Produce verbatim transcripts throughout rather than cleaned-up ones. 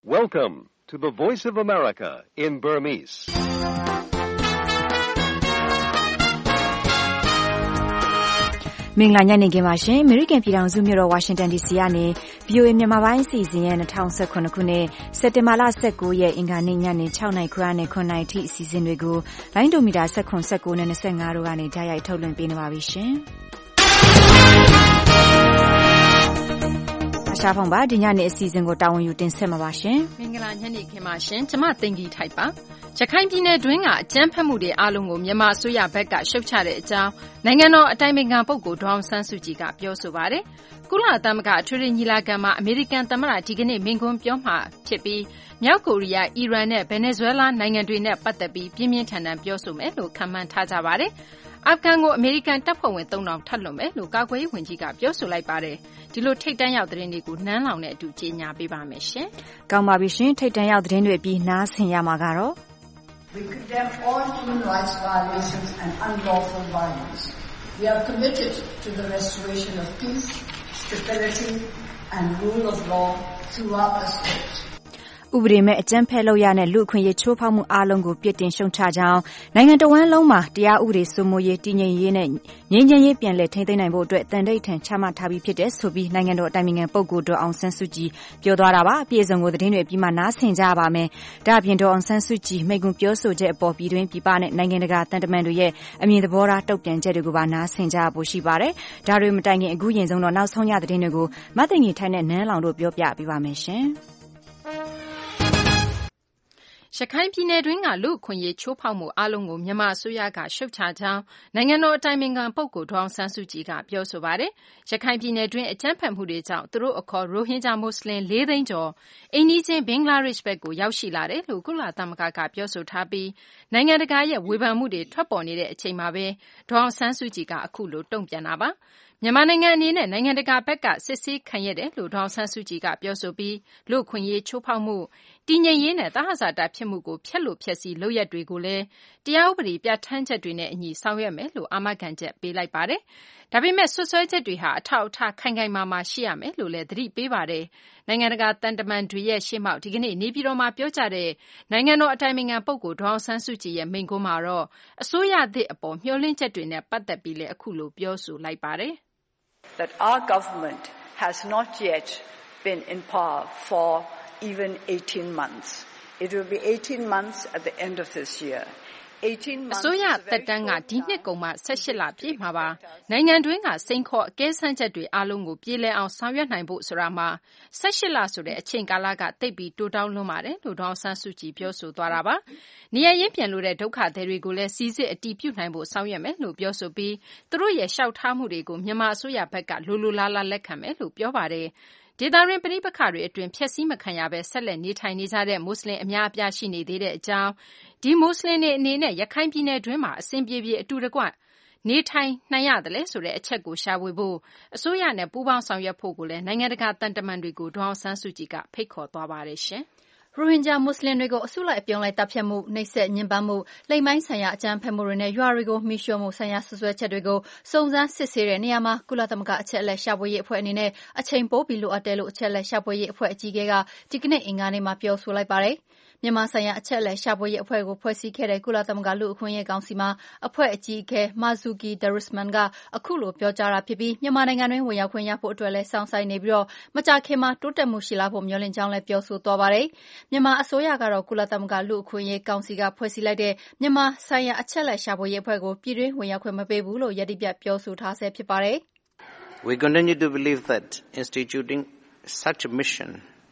Welcome to the Voice of America in Burmese. ။မင်္ဂလာညနေခင်းပါရှင်။ American ပြည်ထောင်စုမြို့တော် Washington ဒီ စီ ကနေ ဗွီအိုအေ မြန်မာပိုင်းအစီအစဉ်ရဲ့၂၀၁၇ခုနှစ်စက်တင်ဘာလ၁၉ရက်အင်္ဂါနေ့ညနေ၆နာရီခွဲနဲ့၇နာရီထိအစီအစဉ်တွေကိုလိုင်းဒိုမီတာ၁၇ ၁၉နဲ့၂၅တို့ကနေကြားရိုက်ထုတ်လွှင့်ပေးနေပါပြီရှင်။ရှားဖောင်ပါဒီညနေအစီအစဉ်ကိုတာဝန်ယူတင်ဆက်မှာပါရှင်မင်္ဂလာညနေခင်းပါရှင်ကျမသိင်္ဂီထိုက်ပါရခိုင်ပြည်နယ်တွင်းကအကြမ်းဖက်မှုတွေအားလုံးကိုမြန်မာအစိုးရဘက်ကရှုတ်ချတဲ့အကြောင်းနိုင်ငံတော်အတိုင်ပင်ခံပုဂ္ဂိုလ်ဒေါ်အောင်ဆန်းစုကြည်ကပြောဆိုပါတယ်ကုလသမဂ္ဂအထွေထွေညီလာခံမှာအမေရိကန်သမ္မတဒီကနေ့မိန့်ခွန်းပြောမှာဖြစ်ပြီးမြောက်ကိုရီးယားအီရန်နဲ့ဗင်နီဇွဲလားနိုင်ငံတွေနဲ့ပတ်သက်ပြီးပြင်းပြင်းထန်ထန်ပြောဆိုမယ်လို့ခန့်မှန်းထားကြပါတယ်အာဖဂန်ကိုအမေရိကန်တပ်ဖွဲ့ဝင်သုံးထောင်ထပ်လွှတ်မယ်လို့ကာကွယ်ရေးဝန်ကြီးကပြောဆိုလိုက်ပါတယ်ဒီလိုထိတ်တန့်ရောက်သတင်းတွေကိုနန်းလောင်နဲ့အတူကြေညာပေးပါမယ်ရှင်ကောင်းပါပြီရှင်ထိတ်တန့်ရောက်သတင်းတွေပြီးနားဆင်ရမှာကတော့ We condemn all human rights violations and unlawful violence. We are committed to the restoration of peace, stability and rule of law throughout the state. ဥပဒေမဲ့အကြမ်းဖက်လုပ်ရတဲ့လူအခွင့်အရေးချိုးဖောက်မှုအားလုံးကိုပြစ်တင်ရှုံချကြောင်းနိုင်ငံတော်ဝန်လုံးမှာတရားဥပဒေစိုးမိုးရေးတည်ငြိမ်ရေးနဲ့ငြိမ်းချမ်းရေးပြန်လည်ထိန်းသိမ်းနိုင်ဖို့အတွက်တန်တိတ်ထန်ချမှတ်ထားပြီးဖြစ်တဲ့ဆိုပြီးနိုင်ငံတော်အတိုင်ပင်ခံပုဂ္ဂိုလ်ဒေါ်အောင်ဆန်းစုကြည်ပြောသွားတာပါအပြည့်အစုံကိုသတင်းတွေအပြီးမှနားဆင်ကြပါမယ်ဒါ့အပြင်ဒေါ်အောင်ဆန်းစုကြည်မိန့်ခွန်းပြောဆိုချက်အပေါ်ပြည်တွင်းပြည်ပနဲ့နိုင်ငံတကာတန်တမန်တွေရဲ့အမြင်သဘောထားတုံ့ပြန်ချက်တွေကိုပါနားဆင်ကြဖို့ရှိပါတယ်ဒါတွေမတိုင်ခင်အခုရင်ဆုံးတော့နောက်ဆုံးရသတင်းတွေကိုမသိငီထိုင်နဲ့နန်းလောင်တို့ပြောပြပေးပါမယ်ရှင်ရခိုင်ပြည်နယ်တွင်းကလူ့အခွင့်အရေးချိုးဖောက်မှုအားလုံးကိုမြန်မာအစိုးရကရှုတ်ချကြောင်းနိုင်ငံတော်အတိုင်ပင်ခံပုဂ္ဂိုလ်ဒေါ်အောင်ဆန်းစုကြည်ကပြောဆိုပါတယ်။ရခိုင်ပြည်နယ်တွင်းအကြမ်းဖက်မှုတွေကြောင့်သူတို့အခေါ်ရိုဟင်ဂျာမွတ်စလင်လေးသိန်းကျော်အိမ်နီးချင်းဘင်္ဂလားဒေ့ရှ်ဘက်ကိုရောက်ရှိလာတယ်လို့ကုလသမဂ္ဂကပြောဆိုထားပြီးနိုင်ငံတကာရဲ့ဝေဖန်မှုတွေထွက်ပေါ်နေတဲ့အချိန်မှာပဲဒေါ်အောင်ဆန်းစုကြည်ကအခုလိုတုံ့ပြန်တာပါ။မြန်မာနိုင်ငံအနေနဲ့နိုင်ငံတကာဘက်ကစစ်ဆေးခံရတယ်လို့ဒေါ်အောင်ဆန်းစုကြည်ကပြောဆိုပြီးလူ့အခွင့်အရေးချိုးဖောက်မှုတည်ငြိမ်ရေးနဲ့သဟဇာတဖြစ်မှုကိုဖျက်လို့ဖျက်ဆီးလုပ်ရက်တွေကိုလည်းတရားဥပဒေပြဋ္ဌာန်းချက်တွေနဲ့အညီဆောင်ရွက်မယ်လို့အာမခံချက်ပေးလိုက်ပါတယ်။ဒါပေမဲ့ဆွဆွဲချက်တွေဟာအထောက်အထားခိုင်ခိုင်မာမာရှိရမယ်လို့လည်းသတိပေးပါတယ်။နိုင်ငံတကာတန်တမန်တွေရဲ့ရှေ့မှောက်ဒီကနေ့နေပြည်တော်မှာပြောကြတဲ့နိုင်ငံတော်အတိုင်ပင်ခံပုဂ္ဂိုလ်ဒေါ်အောင်ဆန်းစုကြည်ရဲ့မိန့်ခွန်းမှာတော့အစိုးရသစ်အပေါ်မျှော်လင့်ချက်တွေနဲ့ပတ်သက်ပြီးလည်းအခုလိုပြောဆိုလိုက်ပါတယ်။ That our government has not yet been in power for even eighteen months. It will be eighteen months at the end of this year. eighteen months အစိုးရသက်တမ်းကဒီနှစ်ကုန်မှ၁၈လပြည့်မှာပါနိုင်ငံတွင်းကစိန်ခေါ်အကဲဆန်းချက်တွေအားလုံးကိုပြည်လည်အောင်ဆောင်ရွက်နိုင်ဖို့ဆိုတာမှာ၁၈လဆိုတဲ့အချိန်ကာလကတိတ်ပြီးတိုးတောင်းလွန်းပါတယ်လို့ဒေါ်အောင်ဆန်းစုကြည်ပြောဆိုသွားတာပါနေရရင်ပြန်လို့တဲ့ဒုက္ခသည်တွေကိုလည်းစီစစ်အတီးပြုတ်နိုင်ဖို့ဆောင်ရွက်မယ်လို့ပြောဆိုပြီးသူတို့ရဲ့လျှောက်ထားမှုတွေကိုမြန်မာအစိုးရဘက်ကလိုလိုလားလားလက်ခံမယ်လို့ပြောပါတယ်ဒေသတွင်းပဋိပက္ခတွေအတွင်းဖျက်ဆီးမခံရဘဲဆက်လက်နေထိုင်နေကြတဲ့မွတ်စလင်အများအပြားရှိနေသေးတဲ့အကြောင်းဒီမွတ်စလင်တွေအနေနဲ့ရခိုင်ပြည်နယ်တွင်းမှာအစဉ်ပြေပြေအတူတကွနေထိုင်နိုင်ရတယ်လဲဆိုတဲ့အချက်ကိုရှာဖွေဖို့အစိုးရနဲ့ပူးပေါင်းဆောင်ရွက်ဖို့ကိုလည်းနိုင်ငံတကာတန်တမန်တွေကိုဒေါ်အောင်ဆန်းစုကြည်ကဖိတ်ခေါ်သွားပါတယ်ရှင်ရိုဟင်ဂျာမွတ်စလင်တွေကိုအစုလိုက်အပြုံလိုက်တပ်ဖြတ်မှုနှိပ်စက်ညှဉ်းပန်းမှုလိမ်မိုင်းဆိုင်ရာအကြမ်းဖက်မှုတွေနဲ့ရွာတွေကိုမိရှို့မှုဆိုင်ရာဆွဆွဲချက်တွေကိုစုံစမ်းစစ်ဆေးတဲ့နေရာမှာကုလသမဂ္ဂအချက်အလက်ရှာဖွေရေးအဖွဲ့အနေနဲ့အချိန်ပိုပြီးလိုအပ်တယ်လို့အချက်အလက်ရှာဖွေရေးအဖွဲ့အကြီးအကဲကဒီကနေ့အင်္ဂါနေ့မှာပြောဆိုလိုက်ပါတယ်မြန်မာဆိုင်ရာအချက်အလက်ရှာဖွေရေးအဖွဲ့ကိုဖွဲ့စည်းခဲ့တဲ့ကုလသမဂ္ဂလူ့အခွင့်အရေးကောင်စီမှာအဖွဲ့အကြီးအကဲ Marzuki Darusman ကအခုလိုပြောကြားတာဖြစ်ပြီးမြန်မာနိုင်ငံတွင်းဝင်ရောက်ခွင့်ရဖို့အတွက်လည်းစောင့်ဆိုင်းနေပြီးတော့မကြာခင်မှာတိုးတက်မှုရှိလာဖို့မျှော်လင့်ကြောင်းလည်းပြောဆိုသွားပါတယ်မြန်မာအစိုးရကတော့ကုလသမဂ္ဂလူ့အခွင့်အရေးကောင်စီကဖွဲ့စည်းလိုက်တဲ့မြန်မာဆိုင်ရာအချက်အလက်ရှာဖွေရေးအဖွဲ့ကိုပြည်တွင်းဝင်ရောက်ခွင့်မပေးဘူးလို့ယတိပြတ်ပြောဆိုထားဆဲဖြစ်ပါတယ် We continue to believe that instituting such a mission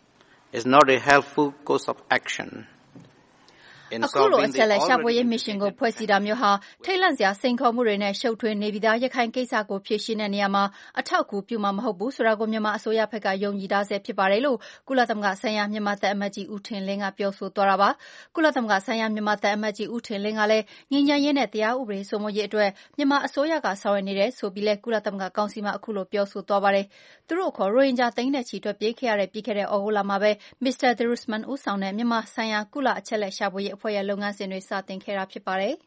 is not a helpful course of action အခုလိုအချက်လက်ရှာဖွေရေးမစ်ရှင်ကိုဖွဲ့စည်းတာမျိုးဟာထိတ်လန့်စရာစိန်ခေါ်မှုတွေနဲ့ရှုပ်ထွေးနေပြီးသားရခိုင်ကိစ္စကိုဖြေရှင်းတဲ့နေရာမှာအထောက်အကူပြုမှာမဟုတ်ဘူးဆိုတာကိုမြန်မာအစိုးရဘက်ကယုံကြည်ထားဆဲဖြစ်ပါတယ်လို့ကုလသမဂ္ဂဆိုင်ရာမြန်မာတပ်အမတ်ကြီးဦးထင်လင်းကပြောဆိုသွားတာပါကုလသမဂ္ဂဆိုင်ရာမြန်မာတပ်အမတ်ကြီးဦးထင်လင်းကလည်းငြိမ်းချမ်းရေးနဲ့တရားဥပဒေစိုးမိုးရေးအတွက်မြန်မာအစိုးရကဆောင်ရွက်နေတယ်ဆိုပြီးလဲကုလသမဂ္ဂကောင်စီမှာအခုလိုပြောဆိုသွားပါတယ်သူတို့ခေါ်ရိုဟင်ဂျာသိန်းနဲ့ချီထွက်ပြေးခဲ့ရတဲ့ပြီးခဲ့တဲ့ဩဂုတ်လမှာပဲမစ္စတာဒရုစမန်ဦးဆောင်တဲ့မြန်မာဆိုင်ရာကုလအချက်လက်ရှာဖွေရေးအဖွဲ့ရဲ့လုပ်ငန်းစဉ်တွေစတင်ခဲ့တာဖြစ်ပါတယ်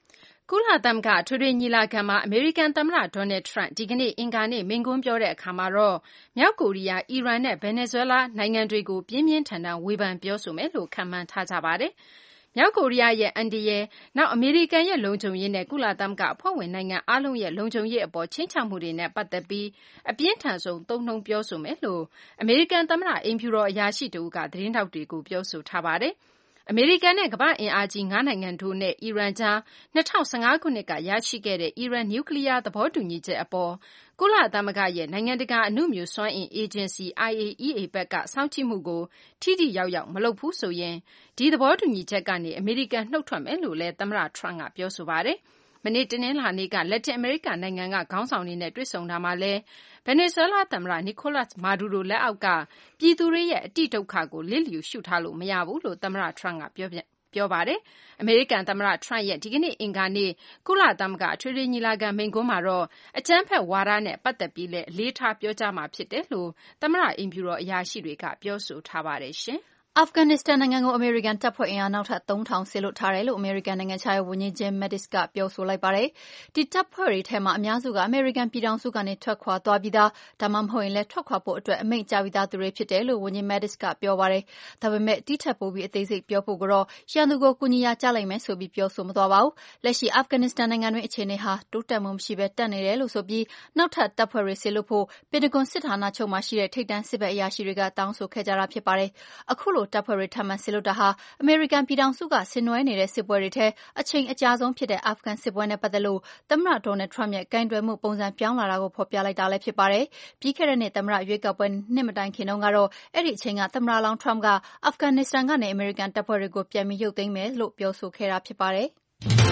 ကုလသမဂ္ဂထွေထွေညီလာခံမှာအမေရိကန်သမ္မတဒေါ်နယ်ထရန့်ဒီကနေ့အင်္ဂါနေ့မိန့်ခွန်းပြောတဲ့အခါမှာတော့မြောက်ကိုရီးယား၊အီရန်နဲ့ဗင်နီဇွဲလားနိုင်ငံတွေကိုပြင်းပြင်းထန်ထန်ဝေဖန်ပြောဆိုမယ်လို့ခန့်မှန်းထားကြပါတယ်။မြောက်ကိုရီးယားရဲ့အန္တရာယ်၊နောက်အမေရိကန်ရဲ့လုံခြုံရေးနဲ့ကုလသမဂ္ဂအဖွဲ့ဝင်နိုင်ငံအားလုံးရဲ့လုံခြုံရေးအပေါ်ခြိမ်းခြောက်မှုတွေနဲ့ပတ်သက်ပြီးအပြင်းထန်ဆုံးသုံးနှုန်းပြောဆိုမယ်လို့အမေရိကန်သမ္မတအိမ်ဖြူတော်အရာရှိတဦးကသတင်းထောက်တွေကိုပြောဆိုထားပါတယ်။အမေရိကန်နဲ့ကမ္ဘာ့အင်အားကြီးငါးနိုင်ငံတို့နဲ့အီရန်ကြား၂၀၁၅ခုနှစ်ကရရှိခဲ့တဲ့အီရန်နျူကလီးယားသဘောတူညီချက်အပေါ်ကုလသမဂ္ဂရဲ့နိုင်ငံတကာအနုမြူစွမ်းအင်အေဂျင်စီ I A E A ဘက်ကစောင့်ကြည့်မှုကိုထိထိရောက်ရောက်မလုပ်ဘူးဆိုရင်ဒီသဘောတူညီချက်ကနေအမေရိကန်နှုတ်ထွက်မယ်လို့လည်းသမ္မတထရန့်ကပြောဆိုပါတယ်။မနေ့တနင်္လာနေ့ကလက်တင်အမေရိကန်နိုင်ငံကခေါင်းဆောင်တွေနဲ့တွေ့ဆုံတာမှာလည်းဗင်နီဇွဲလားသမ္မတနီကိုလတ်မာဒူရိုလက်အောက်ကပြည်သူတွေရဲ့အတိဒုက္ခကိုလစ်လျူရှုထားလို့မရဘူးလို့သမ္မတထရန့်ကပြောပြောပါတယ်။အမေရိကန်သမ္မတထရန့်ရဲ့ဒီကနေ့အင်္ဂါနေ့ကုလသမဂ္ဂအထွေထွေညီလာခံမိန့်ခွန်းမှာတော့အကြမ်းဖက်ဝါဒနဲ့ပတ်သက်ပြီးလည်းအလေးထားပြောကြားမှာဖြစ်တယ်လို့သမ္မတအိမ်ဖြူတော်အရာရှိတွေကပြောဆိုထားပါတယ်ရှင်။အာဖဂန်နစ္စတန်နိုင်ငံကိုအမေရိကန်တပ်ဖွဲ့အင်အားနောက်ထပ်သုံးထောင်စေလွှတ်ထားတယ်လို့အမေရိကန်နိုင်ငံခြားရေးဝန်ကြီး Jim Mattis ကပြောဆိုလိုက်ပါတယ်။ဒီတပ်ဖွဲ့တွေထဲမှာအများစုကအမေရိကန်ပြည်ထောင်စုကနေထွက်ခွာသွားပြီးသားဒါမှမဟုတ်ရင်လည်းထွက်ခွာဖို့အတွက်အမိန့်ကြားပြီးသားသူတွေဖြစ်တယ်လို့ဝန်ကြီး Mattis ကပြောပါတယ်။ဒါပေမဲ့တိထက်ပိုပြီးအသေးစိတ်ပြောဖို့ကတော့ရန်သူကိုကူညီရာကြလိမ့်မယ်ဆိုပြီးပြောဆိုမသွားပါဘူး။လက်ရှိအာဖဂန်နစ္စတန်နိုင်ငံတွင်းအခြေအနေဟာတိုးတက်မှုမရှိဘဲတက်နေတယ်လို့ဆိုပြီးနောက်ထပ်တပ်ဖွဲ့တွေစေလွှတ်ဖို့ပင်တဂွန်စစ်ဌာနချုပ်မှာရှိတဲ့ထိပ်တန်းစစ်ဘက်အရာရှိတွေကတောင်းဆိုခဲ့ကြတာဖြစ်ပါတယ်။အခုလိုတပ်ဖွဲ့တွေထပ်မံစေလွှတ်တာဟာအမေရိကန်ပြည်ထောင်စုကဆင်နွှဲနေတဲ့စစ်ပွဲတွေထဲအချိန်အကြာဆုံးဖြစ်တဲ့အာဖဂန်စစ်ပွဲနဲ့ပတ်သက်လို့သမ္မတဒေါ်နယ်ထရန့်ရဲ့ကိုင်တွယ်မှုပုံစံပြောင်းလာတာကိုဖော်ပြလိုက်တာလည်းဖြစ်ပါတယ်။ပြီးခဲ့တဲ့နှစ်သမ္မတရွေးကောက်ပွဲနှစ်မတိုင်ခင်တုန်းကတော့အဲ့ဒီအချိန်ကသမ္မတလောင်းထရန့်ကအာဖဂန်နစ္စတန်ကနေအမေရိကန်တပ်ဖွဲ့တွေကိုပြန်ပြီးရုပ်သိမ်းမယ်လို့ပြောဆိုခဲ့တာဖြစ်ပါတယ်။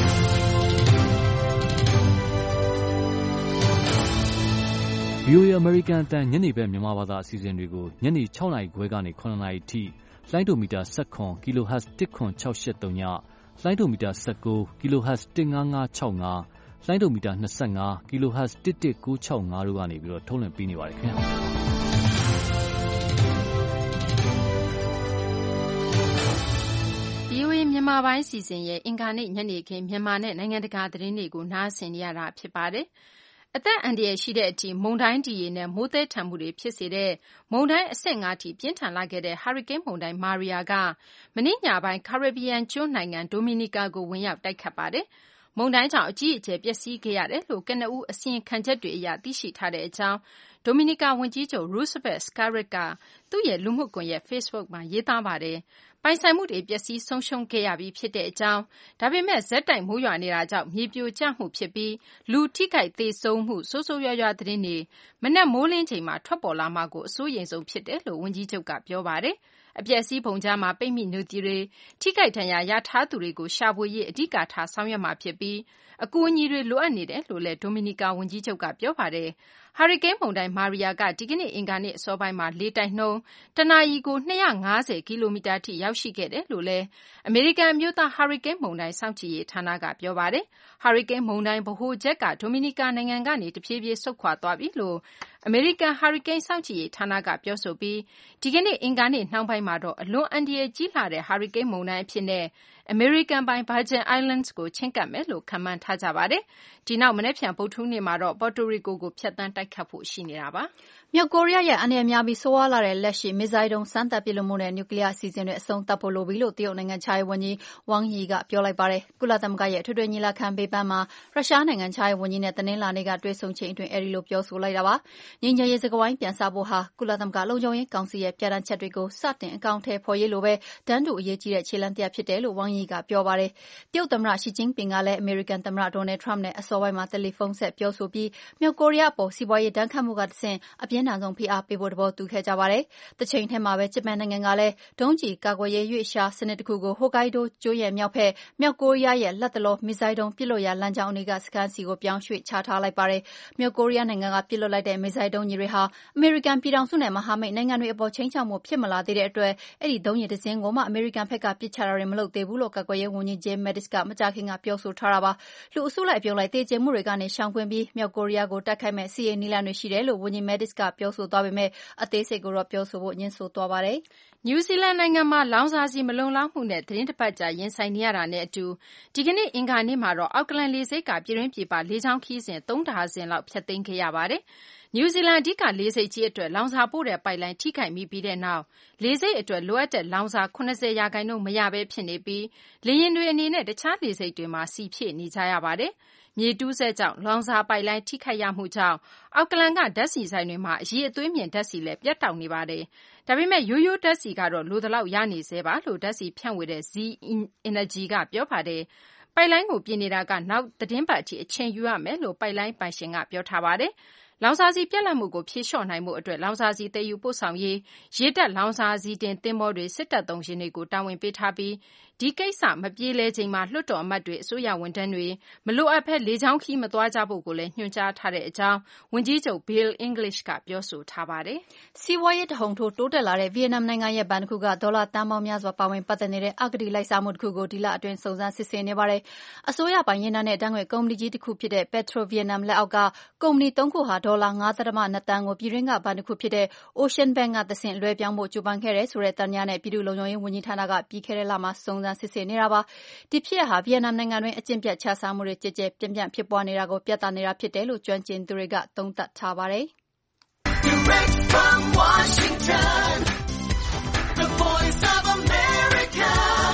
V O A အမေရိကန်အသံညနေဘက်မြန်မာဘာသာအစီအစဉ်တွေကိုညနေ၆နာရီခွဲကနေ၇နာရီထိလိုင်းဒိုမီတာ၁၇ kHz တစ်ခွန်၆၈၃ညလိုင်းဒိုမီတာ၁၉ kHz တစ်၅၅၆၅လိုင်းဒိုမီတာ၂၅ kHz တစ်တစ်၉၆၅တို့ကနေပြီးတော့ထုတ်လွှင့်ပေးနေပါတယ်ခင်ဗျာဗွီအိုအေမြန်မာပိုင်းစီစဉ်ရဲ့အင်္ဂါနေ့ညနေခင်းမြန်မာနဲ့နိုင်ငံတကာသတင်းတွေကိုနားဆင်နေရတာဖြစ်ပါတယ်။အသက်အန္တရာယ်ရှိတဲ့အထိမုန်တိုင်းဒီရေနဲ့မိုးသည်းထန်မှုတွေဖြစ်စေတဲ့မုန်တိုင်းအဆင့်၅ထိပြင်းထန်လာခဲ့တဲ့ဟာရီကိန်းမုန်တိုင်းမာရီယာကမနေ့ညပိုင်းကာရစ်ဘီယံကျွန်းနိုင်ငံဒိုမီနီကာကိုဝင်ရောက်တိုက်ခတ်ပါတယ်။မုန်တိုင်းကြောင့်အကြီးအကျယ်ပျက်စီးခဲ့ရတယ်လို့ကနဦးအစီရင်ခံချက်တွေအရသိရှိထားတဲ့အကြောင်းဒိုမီနီကာဝန်ကြီးချုပ် Roosevelt Scarrett ကသူ့ရဲ့လူမှုကွန်ရက် Facebook မှာရေးသားပါတယ်။ပိုင်ဆိုင်မှုတွေပျက်စီးဆုံးရှုံးခဲ့ရပြီးဖြစ်တဲ့အကြောင်းဒါပေမဲ့ဇက်တိုက်မိုးရွာနေတာကြောင့်မြေပြိုကျမှုဖြစ်ပြီးလူထိခိုက်သေဆုံးမှုဆိုးဆိုးရွားရွားသတင်းတွေမနက်မိုးလင်းချိန်မှာထွက်ပေါ်လာမှာကိုအစိုးရိမ်ဆုံးဖြစ်တယ်လို့ဝန်ကြီးချုပ်ကပြောပါတယ်။အပျက်အစီးပုံကြားမှာပိတ်မိနေသူတွေထိခိုက်ဒဏ်ရာရထားသူတွေကိုရှာဖွေရေးအဓိကထားဆောင်ရွက်မှာဖြစ်ပြီးအကူအညီတွေလိုအပ်နေတယ်လို့လည်းဒိုမီနီကာဝန်ကြီးချုပ်ကပြောပါတယ်။ဟာရီကိန်းမုန်တိုင်းမာရီယာကဒီကနေ့အင်္ဂါနေ့အစောပိုင်းမှာလေတိုက်နှုန်းတနာရီကို၂၅၀ကီလိုမီတာထိရောက်ရှိခဲ့တယ်လို့လည်းအမေရိကန်အမျိုးသားဟာရီကိန်းမုန်တိုင်းစောင့်ကြည့်ရေးဌာနကပြောပါတယ်။ဟာရီကိန်းမုန်တိုင်းဗဟိုချက်ကဒိုမီနီကာနိုင်ငံကနေတဖြည်းဖြည်းဆုတ်ခွာသွားပြီလို့အမေရိကန်ဟာရီကိန်းစောင့်ကြည့်ရေးဌာနကပြောဆိုပြီးဒီကနေ့အင်္ဂါနေ့နှောင်းပိုင်းမှာတော့အလွန်အန္တရာယ်ကြီးလှတဲ့ဟာရီကိန်းမုန်တိုင်းအဖြစ်နဲ့အမေရိကန်ပိုင် Virgin Islands ကိုချဉ်းကပ်မယ်လို့ခန့်မှန်းထားကြပါတယ်။ဒီနောက်မနက်ဖြန်ဗုဒ္ဓဟူးနေ့မှာတော့ပေါ်တိုရီကိုကိုဖြတ်သန်းတိုက်ခတ်ဖို့ရှိနေတာပါ။မြောက်ကိုရီးယားရဲ့အန္တရာယ်များပြီးဆိုးဝါးလာတဲ့လက်ရှိမစ်ဇိုင်းဒုံးစမ်းသပ်ပစ်လွှတ်မှုနဲ့နျူကလီးယားအစီအစဉ်တွေအဆုံးသတ်ဖို့လိုပြီလို့တရုတ်နိုင်ငံခြားရေးဝန်ကြီးဝမ်ယီကပြောလိုက်ပါတယ်။ကုလသမဂ္ဂရဲ့အထွေထွေညီလာခံဘေးပန်းမှာရုရှားနိုင်ငံခြားရေးဝန်ကြီးနဲ့တနင်္လာနေ့ကတွေ့ဆုံချိန်အတွင်းအဲဒီလိုပြောဆိုလိုက်တာပါ။ငြိမ်းချမ်းရေးစကားဝိုင်းပြန်စဖို့ဟာကုလသမဂ္ဂလုံခြုံရေးကောင်စီရဲ့ပြဋ္ဌာန်းချက်တွေကိုစတင်အကောင်အထည်ဖော်ရေးလိုပဲတန်းတူအရေးကြီးတဲ့ခြေလှမ်းတစ်ရပ်ဖြစ်တယ်လို့ဝမ်ယီကပြောပါတယ်။တရုတ်သမ္မတရှီကျင်းပင်ကလည်းအမေရိကန်သမ္မတဒေါ်နယ်ထရန့်နဲ့အစောပိုင်းမှာတယ်လီဖုန်းဆက်ပြောဆိုပြီးမြောက်ကိုရီးယားအပေါ်စီးပွားရေးဒဏ်ခတ်မှုကတဆင့်အပြင်းထန်ဆုံးဖိအားပေးဖို့သဘောတူခဲ့ကြပါတယ်။တစ်ချိန်ထဲမှာပဲဂျပန်နိုင်ငံကလည်းဒုံးကျည်ကာကွယ်ရေးရွေ့ရှားစနစ်တစ်ခုကိုဟိုကိုင်ဒိုကျွန်းရဲ့မြောက်ဘက်မြောက်ကိုရီးယားရဲ့လက်တလောမစ်ဇိုင်းဒုံးပစ်လွှတ်ရာလမ်းကြောင်းအနီးကစခန်းစီကိုပြောင်းရွှေ့ချထားလိုက်ပါတယ်။မြောက်ကိုရီးယားနိုင်ငံကပစ်လွှတ်လိုက်တဲ့မစ်ဇိုင်းဒုံးကြီးတွေဟာအမေရိကန်ပြည်ထောင်စုနဲ့မဟာမိတ်နိုင်ငံတွေအပေါ်ချိန်ချောက်မှုဖြစ်မလာသေးတဲ့အတွက်အဲ့ဒီဒုံးကျည်တစ်စင်းကိုမှအမေရိကန်ဘက်ကပစ်ချတာတွေမလုပ်သေးဘူးလို့ကာကွယ်ရေးဝန်ကြီး Jim Mattis ကမကြာခင်ကပြောဆိုထားတာပါ။လူအစုလိုက်အပြုံလိုက်တေကျမှုတွေကနေရှောင်ကွင်းပြီးမြောက်ကိုရီးယားကိုတိုက်ခိုက်မဲ့စီးရေးနည်းလမ်းတွေရှိတယ်လို့ဝန်ကြီး Mattis ကပြောဆိုသွားပေမဲ့အသေးစိတ်ကိုတော့ပြောဆိုဖို့ညှင်းဆိုသွားပါတယ်။ နယူးဇီလန်နိုင်ငံမှာလောင်စာဆီမလုံလောက်မှုနဲ့သတင်းတစ်ပတ်ကြာရင်ဆိုင်နေရတာနဲ့အတူဒီကနေ့အင်္ဂါနေ့မှာတော့အောက်ကလန်လေဆိပ်ကပြည်တွင်းပြည်ပလေကြောင်းခရီးစဉ်သုံးဒါဇင်လောက်ဖျက်သိမ်းခဲ့ရပါတယ်။နယူးဇီလန်အဓိကလေဆိပ်ကြီးအတွက်လောင်စာပို့တဲ့ပိုက်လိုင်းထိခိုက်မိပြီးတဲ့နောက်လေဆိပ်အတွက်လိုအပ်တဲ့လောင်စာ၇၀ရာခိုင်နှုန်းမရဘဲဖြစ်နေပြီးလေယာဉ်တွေအနေနဲ့တခြားလေဆိပ်တွေမှာစီဖြည့်နေကြရပါတယ်။မြေတူးစက်ကြောင့်လောင်စာပိုက်လိုင်းထိခိုက်ရမှုကြောင့်အောက်ကလန်ကဓာတ်ဆီဆိုင်တွေမှာအရည်အသွေးမြင့်ဓာတ်ဆီလည်းပြတ်တောက်နေပါတယ်။ဒါပေမဲ့ရိုးရိုးဓာတ်ဆီကတော့လိုသလောက်ရနေသေးပါလို့ဓာတ်ဆီဖြန့်ဝေတဲ့ Z Energy ကပြောပါတယ်။ပိုက်လိုင်းကိုပြင်နေတာကနောက်သတင်းပတ်အထိအချိန်ယူရမယ်လို့ပိုက်လိုင်းပိုင်ရှင်ကပြောထားပါတယ်။လောင်စာဆီပြတ်လတ်မှုကိုဖြေလျှော့နိုင်ဖို့အတွက်လောင်စာဆီသယ်ယူပို့ဆောင်ရေးရေတပ်လောင်စာဆီတင်သင်္ဘောတွေစစ်တပ်သုံးယာဉ်တွေကိုတာဝန်ပေးထားပြီးဒီကိစ္စမပြေလည်ချိန်မှာလွှတ်တော်အမတ်တွေအစိုးရဝန်ထမ်းတွေမလိုအပ်ဘဲလေကြောင်းခီးမသွားကြဖို့ကိုလည်းညွှန်ကြားထားတဲ့အကြောင်းဝန်ကြီးချုပ် Bill English ကပြောဆိုထားပါတယ်။စီးပွားရေးတဟုန်ထိုးတိုးတက်လာတဲ့ဗီယက်နမ်နိုင်ငံရဲ့ဘဏ်တစ်ခုကဒေါ်လာတန်ပေါင်းများစွာပါဝင်ပတ်သက်နေတဲ့အဂတိလိုက်စားမှုတစ်ခုကိုဒီလအတွင်းစုံစမ်းစစ်ဆေးနေပါတယ်။အစိုးရပိုင်ရေနံနဲ့ဓာတ်ငွေ့ကုမ္ပဏီကြီးတစ်ခုဖြစ်တဲ့ Petro Vietnam လက်အောက်ကကုမ္ပဏီသုံးခုဟာဒေါ်လာ၅.၂တန်ကိုပြည်တွင်းကဘဏ်တစ်ခုဖြစ်တဲ့ Ocean Bank ကတဆင့်လွှဲပြောင်းဖို့ကြိုးပမ်းခဲ့တယ်ဆိုတဲ့သံသယနဲ့ပြည်သူ့လုံခြုံရေးဝန်ကြီးဌာနကပြီးခဲ့တဲ့လမှာစုံစမ်းစစ်ဆေးနေတာပါ။ဒီဖြစ်ရပ်ဟာဗီယက်နမ်နိုင်ငံတွင်းအကျင့်ပျက်ခြစားမှုတွေကြဲကြဲပြန့်ပြန့်ဖြစ်ပွားနေတာကိုပြသနေတာဖြစ်တယ်လို့ကျွမ်းကျင်သူတွေကသုံးသပ်ထားပါတယ်။ Direct from Washington, the Voice of America,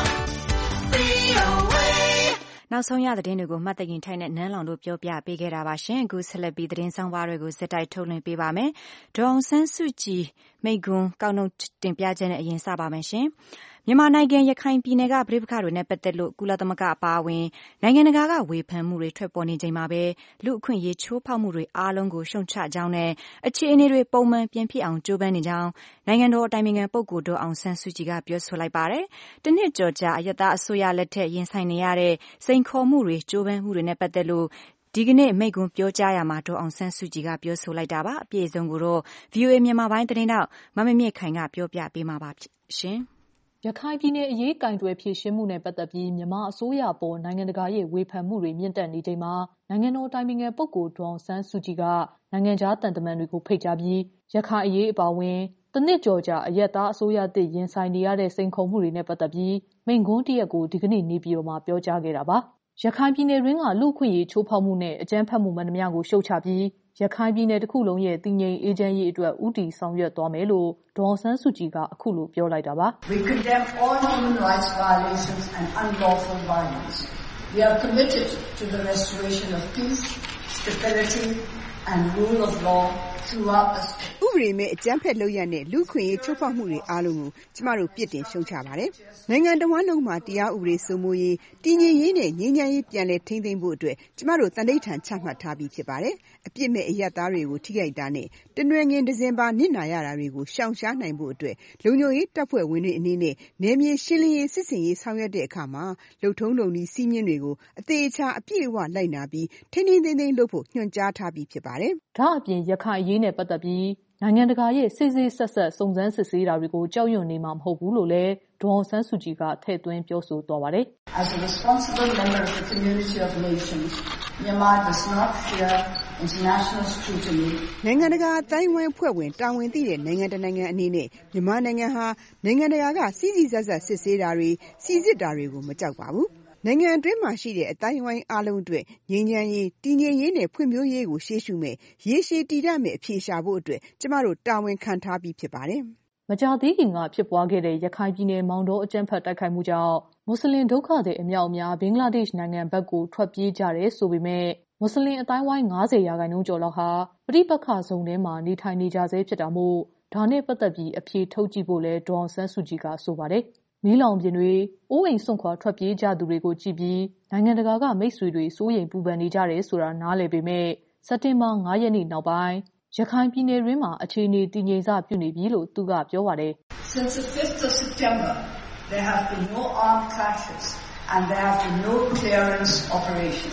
V O A နောက်ဆုံးရသတင်းတွေကိုမှတ်တရင်ထိုင်နဲ့နန်းလောင်တို့ပြောပြပေးခဲ့တာပါရှင်အခုဆက်လက်ပြီးသတင်းဆောင်ပါတွေကိုစက်တိုက်ထုတ်လွှင့်ပေးပါမယ်ဒေါ်အောင်ဆန်းစုကြည်မိန့်ခွန်းကောက်နှုတ်တင်ပြချက်နဲ့အရင်စပါမယ်ရှင်မြန်မာနိုင်ငံရခိုင်ပြည်နယ်ကပြည်ပခါတွေနဲ့ပတ်သက်လို့ကုလသမဂ္ဂအပါအဝင်နိုင်ငံတကာကဝေဖန်မှုတွေထွက်ပေါ်နေချိန်မှာပဲလူအခွင့်အရေးချိုးဖောက်မှုတွေအားလုံးကိုရှုံချကြောင်းနဲ့အခြေအနေတွေပုံမှန်ပြန်ဖြစ်အောင်ကြိုးပမ်းနေကြောင်းနိုင်ငံတော်အတိုင်ပင်ခံပုဂ္ဂိုလ်ဒေါ်အောင်ဆန်းစုကြည်ကပြောဆိုလိုက်ပါတယ်။တနှစ်ကျော်ကြာအယက်သားအစိုးရလက်ထက်ရင်ဆိုင်နေရတဲ့စိန်ခေါ်မှုတွေကြိုးပမ်းမှုတွေနဲ့ပတ်သက်လို့ဒီကနေ့မိန့်ခွန်းပြောကြားရမှာဒေါ်အောင်ဆန်းစုကြည်ကပြောဆိုလိုက်တာပါအပြည့်အစုံကိုတော့ V O A မြန်မာပိုင်းသတင်းတောက်မမမြင့်ခိုင်ကပြောပြပေးမှာပါရှင်ရခိုင်ပြည်နယ်အရေးကင်တွယ်ဖြေရှင်းမှုနဲ့ပတ်သက်ပြီးမြန်မာအစိုးရပေါ်နိုင်ငံတကာရဲ့ဝေဖန်မှုတွေမြင့်တက်နေချိန်မှာနိုင်ငံတော်တိုင်ပင်ခံပုဂ္ဂိုလ်ဒေါ်အောင်ဆန်းစုကြည်ကနိုင်ငံခြားတန်တမန်တွေကိုဖိတ်ကြားပြီးရခိုင်အရေးအပါအဝင်တနစ်ကျော်ကြာအယက်သားအစိုးရတစ်ရင်ဆိုင်နေရတဲ့စိန်ခေါ်မှုတွေနဲ့ပတ်သက်ပြီးမိန့်ခွန်းတစ်ရပ်ကိုဒီကနေ့နေပြည်တော်မှာပြောကြားခဲ့တာပါရခိုင်ပြည်နယ်တွင်းကလူ့အခွင့်အရေးချိုးဖောက်မှုနဲ့အကြမ်းဖက်မှုမှန်သမျှကိုရှုတ်ချပြီးရခိုင်ပြည်နယ်တစ်ခုလုံးရဲ့တည်ငြိမ်အေးချမ်းရေးအတွက်ဦးတည်ဆောင်ရွက်သွားမယ်လို့ဒေါ်အောင်ဆန်းစုကြည်ကအခုလိုပြောလိုက်တာပါ We condemn all human rights violations and unlawful violence. We are committed to the restoration of peace, stability and rule of law throughout the state. ဥပဒေမဲ့အကြမ်းဖက်လုပ်ရတဲ့လူ့ခွင့်ရေးချိုးဖောက်မှုတွေအားလုံးကိုကျမတို့ပြစ်တင်ရှုံချပါတယ်။နိုင်ငံတော်ဝန်လုံးမှာတရားဥပဒေစိုးမိုးရေးတည်ငြိမ်ရေးနဲ့ငြိမ်းချမ်းရေးပြန်လည်ထိန်းသိမ်းဖို့အတွက်ကျမတို့တန်ဋိဌာန်ချမှတ်ထားပြီးဖြစ်ပါတယ်။အပြစ်မဲ့အရပ်သားတွေကိုထိခိုက်တာနဲ့တနွယ်ငင်ဒဇင်ပါနစ်နာရတာတွေကိုရှောင်ရှားနိုင်ဖို့အတွက်လုံခြုံရေးတပ်ဖွဲ့ဝင်တွေအနေနဲ့နယ်မြေရှင်းလင်းရေးစစ်ဆင်ရေးဆောင်ရွက်တဲ့အခါမှာလုံထုံးလုံနည်းစည်းမျဉ်းတွေကိုအသေးအချာအပြည့်အဝလိုက်နာပြီးထိန်းထိန်းသိမ်းသိမ်းလုပ်ဖို့ညွှန်ကြားထားပြီးဖြစ်ပါတယ်။ဒါအပြင်ရခိုင်အရေးနဲ့ပတ်သက်ပြီးနိုင်ငံတကာရဲ့စစ်စစ်ဆက်ဆက်စုံစမ်းစစ်ဆေးတာတွေကိုကြောက်ရွံ့နေမှာမဟုတ်ဘူးလို့လည်းဒေါ်အောင်ဆန်းစုကြည်ကထည့်သွင်းပြောဆိုသွားပါတယ်။ As a responsible member of the community of nations, Myanmar does not fear international scrutiny. နိုင်ငံတကာအတိုင်းအဝိုင်းဖွဲ့ဝင်တာဝန်သိတဲ့နိုင်ငံတကာနိုင်ငံအနေနဲ့မြန်မာနိုင်ငံဟာနိုင်ငံတကာကစီးစီးဆက်ဆက်စစ်ဆေးတာတွေစီစစ်တာတွေကိုမကြောက်ပါဘူး။နိုင်ငံအတွင်းမှာရှိတဲ့အတိုင်းအဝိုင်းအားလုံးအတွက်ငြိမ်းချမ်းရေးတည်ငြိမ်ရေးနဲ့ဖွံ့ဖြိုးရေးကိုရှေ့ရှုမဲ့ရေရှည်တည်တတ်မဲ့အဖြေရှာဖို့အတွက်ကျမတို့တာဝန်ခံထားပြီးဖြစ်ပါတယ်။မကြာသေးခင်ကဖြစ်ပွားခဲ့တဲ့ရခိုင်ပြည်နယ်မောင်တောအကြမ်းဖက်တိုက်ခိုက်မှုကြောင့်မွတ်စလင်ဒုက္ခသည်အများအပြားဘင်္ဂလားဒေ့ရှ်နိုင်ငံဘက်ကိုထွက်ပြေးကြတယ်ဆိုပေမဲ့မွတ်စလင်အတိုင်းဝိုင်း၅၀ရာခိုင်နှုန်းကျော်လောက်ဟာပဋိပက္ခဇုံထဲမှာနေထိုင်နေကြဆဲဖြစ်တာမို့ဒါနဲ့ပတ်သက်ပြီးအဖြေထုတ်ကြည့်ဖို့လဲဒေါ်အောင်ဆန်းစုကြည်ကဆိုပါတယ်။မီးလောင်ပြင်တွေအိုးအိမ်စွန့်ခွာထွက်ပြေးကြသူတွေကိုကြည့်ပြီးနိုင်ငံတကာကမိတ်ဆွေတွေစိုးရိမ်ပူပန်နေကြတယ်ဆိုတာနားလည်ပေမဲ့စက်တင်ဘာ၅ရက်နေ့နောက်ပိုင်းရခိုင်ပြည်နယ်တွင်းမှာအခြေအနေတည်ငြိမ်စပြုနေပြီလို့သူကပြောပါတယ်။ Since the fifth of September, there have been no armed clashes and there have been no clearance operations.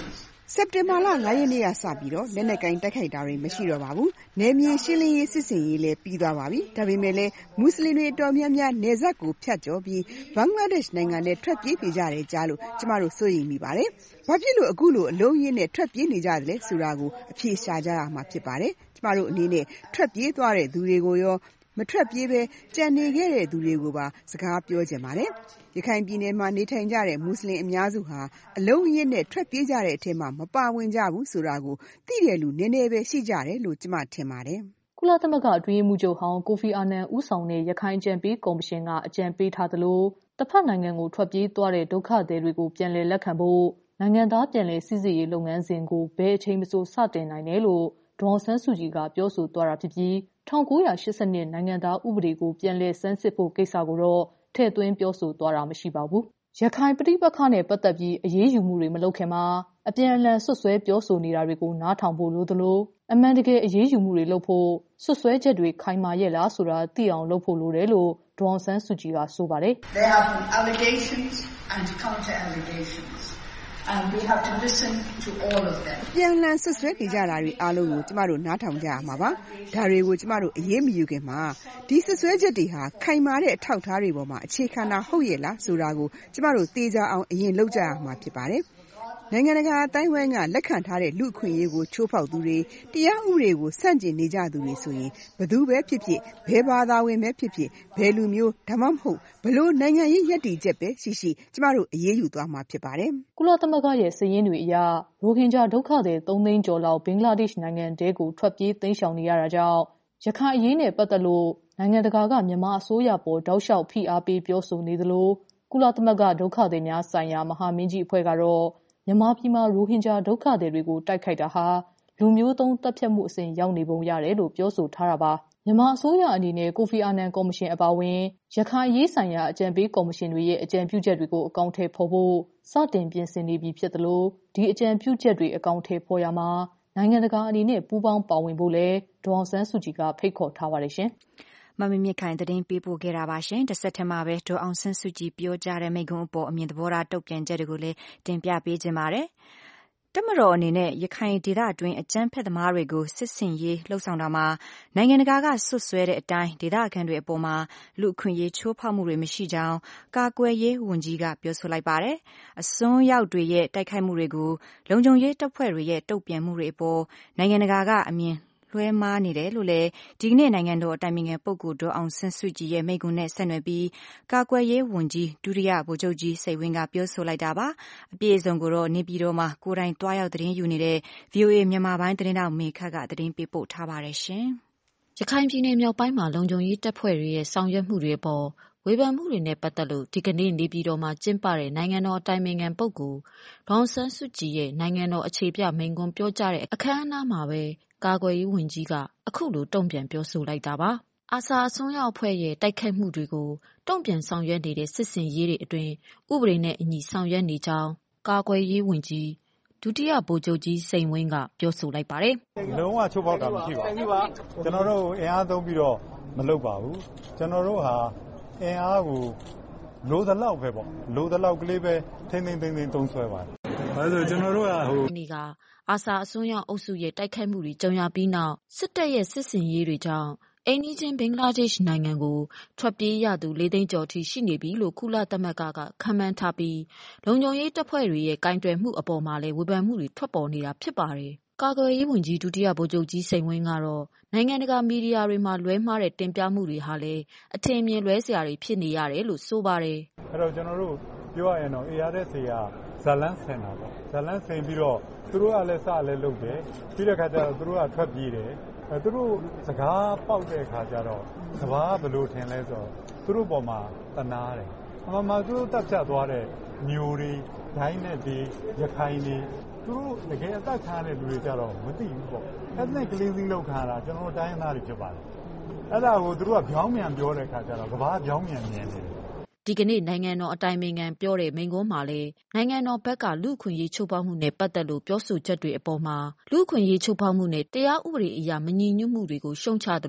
စက်တင်ဘာလ၅ရက်နေ့ကစပြီးတော့လက်နက်ကင်တိုက်ခိုက်တာတွေမရှိတော့ပါဘူး။နယ်မြေရှင်းလင်းရေးစစ်ဆင်ရေးလည်းပြီးသွားပါပြီ။ဒါပေမဲ့လည်းမွတ်စလင်တွေအတော်များများနယ်စပ်ကိုဖြတ်ကျော်ပြီးဘင်္ဂလားဒေ့ရှ်နိုင်ငံနဲ့ထွက်ပြေးနေကြတယ်ကြားလို့ကျမတို့စိုးရိမ်မိပါတယ်။ဘာဖြစ်လို့အခုလိုအလုံးရင်းနဲ့ထွက်ပြေးနေကြတယ်လဲဆိုတာကိုအဖြေရှာကြရမှာဖြစ်ပါတယ်။ကျမတို့အနေနဲ့ထွက်ပြေးသွားတဲ့သူတွေကိုရောမထွက်ပြေးပဲကြံနေခဲ့တဲ့သူတွေကိုပါစကားပြောချင်ပါတယ်။ရခိုင်ပြည်နယ်မှာနေထိုင်ကြတဲ့မွတ်စလင်အများစုဟာအလုံးအရင်းနဲ့ထွက်ပြေးကြတဲ့အထက်မှာမပါဝင်ကြဘူးဆိုတာကိုသိတဲ့လူနည်းနည်းပဲရှိကြတယ်လို့ကျမထင်ပါတယ်။ကုလသမဂ္ဂအတွင်းရေးမှူးချုပ်ဟောင်းကိုဖီအာနန်ဦးဆောင်တဲ့ရခိုင်အကြံပေးကော်မရှင်ကအကြံပေးထားသလိုတစ်ဖက်နိုင်ငံကိုထွက်ပြေးသွားတဲ့ဒုက္ခသည်တွေကိုပြန်လည်လက်ခံဖို့နိုင်ငံသားပြန်လည်စိစစ်ရေးလုပ်ငန်းစဉ်ကိုဘယ်အချိန်မှစတင်နိုင်တယ်လို့ဒေါ်အောင်ဆန်းစုကြည်ကပြောဆိုသွားတာဖြစ်ပြီး၁၉၈၂နိုင်ငံသားဥပဒေကိုပြန်လည်ဆန်းစစ်ဖို့ကိစ္စကိုတော့ထည့်သွင်းပြောဆိုသွားတာမရှိပါဘူး။ရခိုင်ပဋိပက္ခနဲ့ပတ်သက်ပြီးအရေးယူမှုတွေမလုပ်ခင်မှာအပြန်အလှန်ဆွတ်ဆွဲပြောဆိုနေတာတွေကိုနားထောင်ဖို့လိုသလိုအမှန်တကယ်အရေးယူမှုတွေလုပ်ဖို့ဆွတ်ဆွဲချက်တွေခိုင်မာရဲ့လားဆိုတာသိအောင်လုပ်ဖို့လိုတယ်လို့ဒေါ်အောင်ဆန်းစုကြည်ကဆိုပါတယ်။ There have been allegations and counter allegations. And we have to listen to all of them. ပြန်လည်ဆွဆွဲနေကြတာတွေအားလုံးကိုကျမတို့နားထောင်ကြရမှာပါ။ဒါတွေကိုကျမတို့အရေးမယူခင်မှာဒီဆွဆွဲချက်တွေဟာခိုင်မာတဲ့အထောက်အထားတွေပေါ်မှာအခြေခံတာဟုတ်ရဲ့လားဆိုတာကိုကျမတို့သိကြအောင်အရင်လုပ်ကြရမှာဖြစ်ပါတယ်။နိုင်ငံတကာအတိုင်းဝိုင်းကလက်ခံထားတဲ့လူအခွင့်အရေးကိုချိုးဖောက်သူတွေတရားဥပဒေကိုဆန့်ကျင်နေကြသူတွေဆိုရင်ဘယ်သူပဲဖြစ်ဖြစ်ဘယ်ဘာသာဝင်ပဲဖြစ်ဖြစ်ဘယ်လူမျိုးဒါမှမဟုတ်ဘလို့နိုင်ငံရေးရည်တည်ချက်ပဲရှိရှိကျမတို့အရေးယူသွားမှာဖြစ်ပါတယ်။ကုလသမဂ္ဂရဲ့စာရင်းတွေအရရိုဟင်ဂျာဒုက္ခသည်သုံးသိန်းကျော်လောက်ဘင်္ဂလားဒေ့ရှ်နိုင်ငံတဲကိုထွက်ပြေးသိမ်းရှောင်နေရတာကြောင့်ရခိုင်အရေးနဲ့ပတ်သက်လို့နိုင်ငံတကာကမြန်မာအစိုးရပေါ်တောက်လျှောက်ဖိအားပေးပြောဆိုနေသလိုကုလသမဂ္ဂဒုက္ခသည်များဆိုင်ရာမဟာမင်းကြီးအဖွဲ့ကတော့မြန်မာပြည်မှာရိုဟင်ဂျာဒုက္ခသည်တွေကိုတိုက်ခိုက်တာဟာလူမျိုးတုံးတပ်ဖြတ်မှုအဆင့်ရောက်နေပုံရတယ်လို့ပြောဆိုထားတာပါမြန်မာအစိုးရအနေနဲ့ကိုဖီအာနန်ကော်မရှင်အပါအဝင်ရခိုင်ရေးဆိုင်ရာအကြံပေးကော်မရှင်တွေရဲ့အကြံပြုချက်တွေကိုအကောင့်ထဲပေါ်ဖို့စတင်ပြင်ဆင်နေပြီဖြစ်သလိုဒီအကြံပြုချက်တွေအကောင့်ထဲပေါ်ရမှာနိုင်ငံတကာအနေနဲ့ပူးပေါင်းပါဝင်ဖို့လဲဒေါ်အောင်ဆန်းစုကြည်ကဖိတ်ခေါ်ထားပါတယ်ရှင်မမမြင့်ခိုင်သတင်းပေးပို့ခဲ့တာပါရှင်တစ်ဆက်တည်းမှာပဲဒေါ်အောင်ဆန်းစုကြည်ပြောကြားတဲ့မိန့်ခွန်းအပေါ်အမြင်သဘောထားတုံ့ပြန်ချက်တွေကိုလည်းတင်ပြပေးခြင်းပါတယ်တမတော်အနေနဲ့ရခိုင်ဒေသအတွင်းအကြမ်းဖက်သမားတွေကိုစစ်ဆင်ရေးလှုပ်ဆောင်တာမှာနိုင်ငံတကာကဆွတ်ဆွဲတဲ့အတိုင်းဒေသခံတွေအပေါ်မှာလူအခွင့်အရေးချိုးဖောက်မှုတွေမရှိကြောင်းကာကွယ်ရေးဝန်ကြီးကပြောဆိုလိုက်ပါတယ်။အစွန်းရောက်တွေရဲ့တိုက်ခိုက်မှုတွေကိုလုံခြုံရေးတပ်ဖွဲ့တွေရဲ့တုံ့ပြန်မှုတွေအပေါ်နိုင်ငံတကာကအမြင်လွှဲမှားနေတယ်လို့လည်းဒီကနေ့နိုင်ငံတော်အတိုင်ပင်ခံပုဂ္ဂိုလ်ဒေါ်အောင်ဆန်းစုကြည်ရဲ့မိန့်ခွန်းနဲ့ဆက်နွယ်ပြီးကာကွယ်ရေးဝန်ကြီးဒုတိယဗိုလ်ချုပ်ကြီးစိန်ဝင်းကပြောဆိုလိုက်တာပါအပြည့်အစုံကိုတော့နေပြည်တော်မှာကိုယ်တိုင်တွားရောက်သတင်းယူနေတဲ့ ဗွီအိုအေ မြန်မာပိုင်းသတင်းတောက်မေခကသတင်းပေးပို့ထားပါတယ်ရှင်ရခိုင်ပြည်နယ်မြောက်ပိုင်းမှာလုံခြုံရေးတပ်ဖွဲ့တွေရဲ့ဆောင်ရွက်မှုတွေအပေါ်ဝေဖန်မှုတွေနဲ့ပတ်သက်လို့ဒီကနေ့နေပြည်တော်မှာကျင်းပတဲ့နိုင်ငံတော်အတိုင်ပင်ခံပုဂ္ဂိုလ်ဒေါ်အောင်ဆန်းစုကြည်ရဲ့နိုင်ငံတော်အခြေပြမိန့်ခွန်းပြောကြားတဲ့အခမ်းအနားမှာပဲကာကွယ်ရေးဝန်ကြီးကအခုလိုတုံ့ပြန်ပြောဆိုလိုက်တာပါ။အာဆာအစွန်းရောက်အဖွဲ့ရဲ့တိုက်ခိုက်မှုတွေကိုတုံ့ပြန်ဆောင်ရွက်နေတဲ့စစ်စင်ရေးတွေအတွင်းဥပဒေနဲ့အညီဆောင်ရွက်နေကြောင်းကာကွယ်ရေးဝန်ကြီးဒုတိယဗိုလ်ချုပ်ကြီးစိန်ဝင်းကပြောဆိုလိုက်ပါတယ်။လုံးဝချိုးဖောက်တာမရှိပါဘူး။ကျွန်တော်တို့အင်အားသုံးပြီးတော့မလုပ်ပါဘူး။ကျွန်တော်တို့ဟာအင်အားကိုလိုသလောက်ပဲပေါ့။လိုသလောက်ကလေးပဲထိမ့်သိမ့်သိမ့်သိမ့်သုံးဆွဲပါတယ်။အဲဒါဆိုကျွန်တော်တို့ကဟိုဒီကအာဆာအစွန်းရောက်အုပ်စုရဲ့တိုက်ခိုက်မှုတွေကြုံရပြီးနောက်စစ်တပ်ရဲ့စစ်စင်ရေးတွေကြောင့်အိမ်နီးချင်းဘင်္ဂလားဒေ့ရှ်နိုင်ငံကိုထွက်ပြေးရသူလေးသိန်းကျော်ထိရှိနေပြီလို့ကုလသမဂ္ဂကခန့်မှန်းထားပြီးလုံခြုံရေးတပ်ဖွဲ့တွေရဲ့ကင်တွယ်မှုအပေါ်မှာလည်းဝေဖန်မှုတွေထွက်ပေါ်နေတာဖြစ်ပါတယ်။ကာကွယ်ရေးဝန်ကြီးဒုတိယဗိုလ်ချုပ်ကြီးစိန်ဝင်းကတော့နိုင်ငံတကာမီဒီယာတွေမှာလွဲမှားတဲ့တင်ပြမှုတွေဟာလည်းအထင်မြင်လွဲစရာတွေဖြစ်နေရတယ်လို့ဆိုပါတယ်။အဲ့တော့ကျွန်တော်တို့ပြောရရင်တော့ အေ အာር အက်စ် ကဇလန်းဆင်တာပေါ့။ဇလန်းဆင်ပြီးတော့သူတို့ကလည်းစလည်းလုပ်တယ်ပြီးတဲ့ခါကျတော့သူတို့ကထွက်ပြေးတယ်အဲသူတို့စကားပေါက်တဲ့အခါကျတော့စဘာဘယ်လိုထင်လဲဆိုတော့သူတို့ပေါ်မှာတနာတယ်အမှန်မှန်သူတို့တပ်ဖြတ်သွားတဲ့မျိုးတွေဒိုင်းနဲ့ဒီရခိုင်တွေသူတို့တကယ်အသက်ခံတဲ့လူတွေကြတော့မသိဘူးပေါ့ ethnic cleansing လုပ်ခံရတာကျွန်တော်တို့တိုင်းရင်းသားတွေဖြစ်ပါတယ်အဲ့ဒါကိုသူတို့ကပြောင်းမြန်ပြောတဲ့အခါကျတော့ကဘာပြောင်းမြန်မြင်နေတယ်ဒီကနေ့နိုင်ငံတော်အတိုင်ပင်ခံပြောတဲ့မိန့်ခွန်းမှာလည်းနိုင်ငံတော်ဘက်ကလူ့အခွင့်အရေးချိုးဖောက်မှုနဲ့ပတ်သက်လို့ပြောဆိုချက်တွေအပေါ်မှာလူ့အခွင့်အရေးချိုးဖောက်မှုနဲ့တရားဥပဒေအရမညီညွတ်မှုတွေကိုရှုံချသလို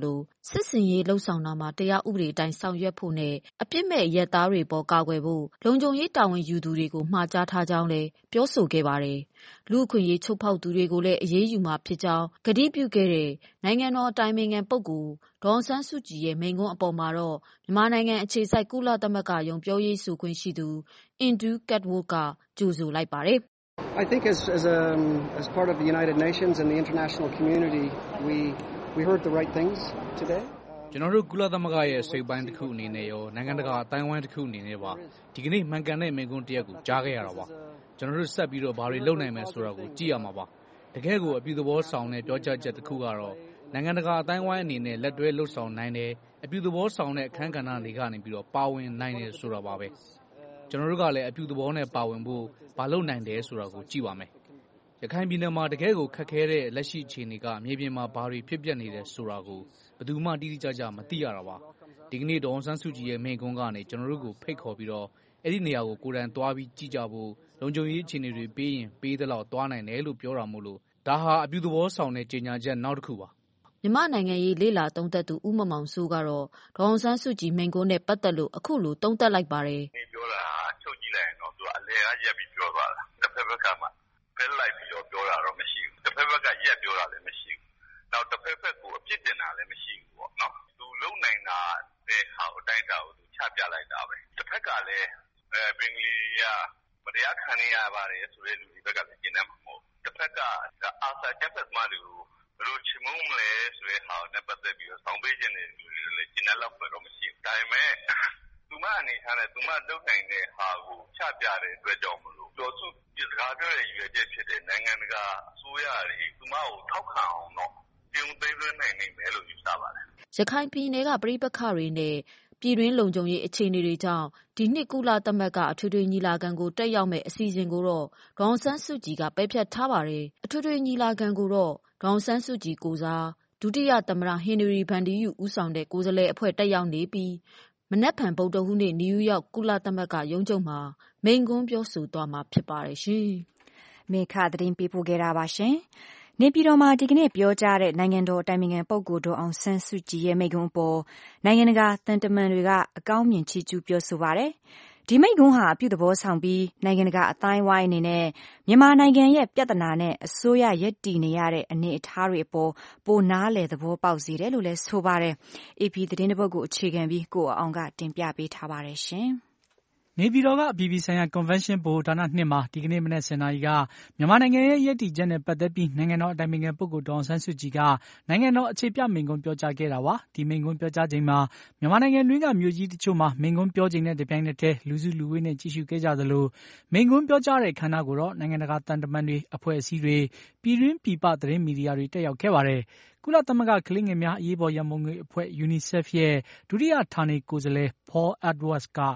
စစ်စင်ရေးလှုပ်ဆောင်တာမှာတရားဥပဒေအတိုင်းဆောင်ရွက်ဖို့နဲ့အပြစ်မဲ့ရက်သားတွေပေါ်ကာကွယ်ဖို့လုံခြုံရေးတာဝန်ယူသူတွေကိုမှာကြားထားကြောင်းလည်းပြောဆိုခဲ့ပါတယ်။လူ့အခွင့်အရေးချိုးဖောက်သူတွေကိုလည်းအရေးယူမှာဖြစ်ကြောင်းကတိပြုခဲ့တဲ့နိုင်ငံတော်အတိုင်ပင်ခံပုဂ္ဂိုလ်ဒေါ်အောင်ဆန်းစုကြည်ရဲ့မိန့်ခွန်းအပေါ်မှာတော့မြန်မာနိုင်ငံအခြေစိုက်ကုလသမဂ္ဂရုံးပြောရေးဆိုခွင့်ရှိသူအင်ဒူးကတ်ဝုတ်ကကြိုဆိုလိုက်ပါတယ်။ I think as as a as part of the United Nations and the international community we we heard the right things today. ကျွန်တော်တို့ကုလသမဂ္ဂရဲ့စိတ်ပိုင်းတစ်ခုအနေနဲ့ရောနိုင်ငံတကာအတိုင်းအဝိုင်းတစ်ခုအနေနဲ့ပါဒီကနေ့မှန်ကန်တဲ့မိန့်ခွန်းတစ်ရပ်ကိုကြားခဲ့ရတာပါကျွန်တော်တို့ဆက်ပြီးတော့ဘာတွေလုပ်နိုင်မယ်ဆိုတာကိုကြည့်ရမှာပါတကယ်ကိုအပြုသဘောဆောင်တဲ့ပြောကြားချက်တစ်ခုကတော့နိုင်ငံတကာအတိုင်းအဝိုင်းအနေနဲ့လက်တွဲလှုပ်ဆောင်နိုင်တယ်အပြုသဘောဆောင်တဲ့အခမ်းကဏ္ဍတွေကနေပြီးတော့ပါဝင်နိုင်တယ်ဆိုတာပါပဲကျွန်တော်တို့ကလည်းအပြုသဘောနဲ့ပါဝင်ဖို့ဘာလုပ်နိုင်တယ်ဆိုတာကိုကြည့်ပါမယ်ရခိုင်ပြည်နယ်မှာတကယ်ကိုခက်ခဲတဲ့လက်ရှိအခြေအနေကမြေပြင်မှာဘာတွေဖြစ်ပျက်နေတယ်ဆိုတာကိုဘယ်သူမှတိတိကျကျမသိရတာပါဒီကနေ့ဒေါ်အောင်ဆန်းစုကြည်ရဲ့မိန့်ခွန်းကနေကျွန်တော်တို့ကိုဖိတ်ခေါ်ပြီးတော့အဲ့ဒီနေရာကိုကိုယ်တိုင်သွားပြီးကြည့်ကြဖို့လုံခြုံရေးအခြေအနေတွေပေးရင်ပေးသလောက်သွားနိုင်တယ်လို့ပြောတာမို့လို့ဒါဟာအပြုသဘောဆောင်တဲ့ကြေညာချက်နောက်တစ်ခုပါမြန်မာနိုင်ငံရေးလေလာသုံးသက်သူဦးမမောင်စိုးကတော့ဒေါ်အောင်ဆန်းစုကြည်မိန့်ခွန်းနဲ့ပတ်သက်လို့အခုလိုသုံးသပ်လိုက်ပါတယ်ဒီပြောတာချုပ်ကြည့်လိုက်ရင်တော့သူကအလဲအရက်ပြီးပြောသွားတာတစ်ဖက်ဘက်ကမှဖက်လိုက်ပြီးတော့ပြောတာတော့မရှိဘူးတစ်ဖက်ဘက်ကရက်ပြောတာလည်းမရှိဘူးနောက်တစ်ဖက်ဘက်ကိုအပြစ်တင်တာလည်းမရှိဘူးပေါ့နော်သူလုံနိုင်တာတဲ့ဟာအတိုင်းတာကိုသူချပြလိုက်တာပဲတစ်ဖက်ကလည်းအဲဘင်္ဂလီကမတရားခံနေရပါတယ်ဆိုတဲ့လူတွေဘက်ကလည်းကျင်းနေမှာမဟုတ်တစ်ဖက်ကအာဆာချက်ဖက်မှလူဘယ်လိုချမုံမလဲဆိုတဲ့ဟာနဲ့ပတ်သက်ပြီးတော့ဆောင်းပေးခြင်းတွေလည်းကျင်းနေလောက်ပဲတော့မရှိဘူးဒါပေမဲ့သူမအနေထားနဲ့သူမလုပ်နိုင်တဲ့ဟာကိုချပြတဲ့အတွက်ကြောင့်မလို့တော်သူဒီစကားပြောတဲ့ရွေးချက်ဖြစ်တဲ့နိုင်ငံတကာအစိုးရတွေသူမကိုထောက်ခံအောင်တော့ပြုံးသိမ်းသွင်းနိုင်နိုင်မယ်လို့ယူဆပါတယ်ရခိုင်ပြည်နယ်ကပြည်ပခါတွေနဲ့ပြည်တွင်းလုံခြုံရေးအခြေအနေတွေကြောင့်ဒီနှစ်ကုလသမဂ္ဂအထွေထွေညီလာခံကိုတက်ရောက်မဲ့အစီအစဉ်ကိုတော့ဒေါ်အောင်ဆန်းစုကြည်ကပယ်ဖျက်ထားပါတယ်အထွေထွေညီလာခံကိုတော့ဒေါ်အောင်ဆန်းစုကြည်ကိုစားဒုတိယသမ္မတဟင်နရီဗန်ဒီယူဦးဆောင်တဲ့ကိုယ်စားလှယ်အဖွဲ့တက်ရောက်နေပြီးမနက်ဖြန်ဗုဒ္ဓဟူးနေ့နယူးယောက်ကုလသမဂ္ဂရုံးချုပ်မှာမိန့်ခွန်းပြောဆိုသွားမှာဖြစ်ပါတယ်ရှင်။မေခသတင်းပေးပို့ခဲ့တာပါရှင်။နေပြည်တော်မှာဒီကနေ့ပြောကြားတဲ့နိုင်ငံတော်အတိုင်ပင်ခံပုဂ္ဂိုလ်ဒေါ်အောင်ဆန်းစုကြည်ရဲ့မိန့်ခွန်းအပေါ်နိုင်ငံတကာသံတမန်တွေကအကောင်းမြင်ချီးကျူးပြောဆိုပါတယ်။ဒီမိန့်ခွန်းဟာအပြုသဘောဆောင်ပြီးနိုင်ငံတကာအသိုင်းအဝိုင်းအနေနဲ့မြန်မာနိုင်ငံရဲ့ပြဿနာနဲ့အစိုးရရပ်တည်နေရတဲ့အနေအထားတွေအပေါ်ပိုနားလည်သဘောပေါက်စေတယ်လို့လည်းဆိုပါတယ်။ အေပီသတင်းတစ်ပုဒ်ကိုအခြေခံပြီးကိုအောင်ကတင်ပြပေးထားပါတယ်ရှင်။နေပြည်တော်ကအပြည်ပြည်ဆိုင်ရာကွန်ဗင်းရှင်းဗဟိုဌာနနှစ်မှာဒီကနေ့မနက်ဆယ်နာရီကမြန်မာနိုင်ငံရဲ့ရည်တည်ချက်နဲ့ပတ်သက်ပြီးနိုင်ငံတော်အတိုင်ပင်ခံပုဂ္ဂိုလ်ဒေါ်အောင်ဆန်းစုကြည်ကနိုင်ငံတော်အခြေပြမိန့်ခွန်းပြောကြားခဲ့တာပါဒီမိန့်ခွန်းပြောကြားချိန်မှာမြန်မာနိုင်ငံတွင်းကမြို့ကြီးတချို့မှာမိန့်ခွန်းပြောချိန်နဲ့တပြိုင်နက်တည်းလူစုလူဝေးနဲ့ကြည့်ရှုခဲ့ကြသလိုမိန့်ခွန်းပြောကြားတဲ့ခမ်းနားကိုတော့နိုင်ငံတကာတန်တမန်တွေအဖွဲ့အစည်းတွေပြည်တွင်းပြည်ပသတင်းမီဒီယာတွေတက်ရောက်ခဲ့ပါတယ်ကုလသမဂ္ဂကလေးငယ်များအရေးပေါ်ရန်ပုံငွေအဖွဲ့ UNICEF ရဲ့ဒုတိယဌာနေကိုယ်စားလှယ် Paul Edwards က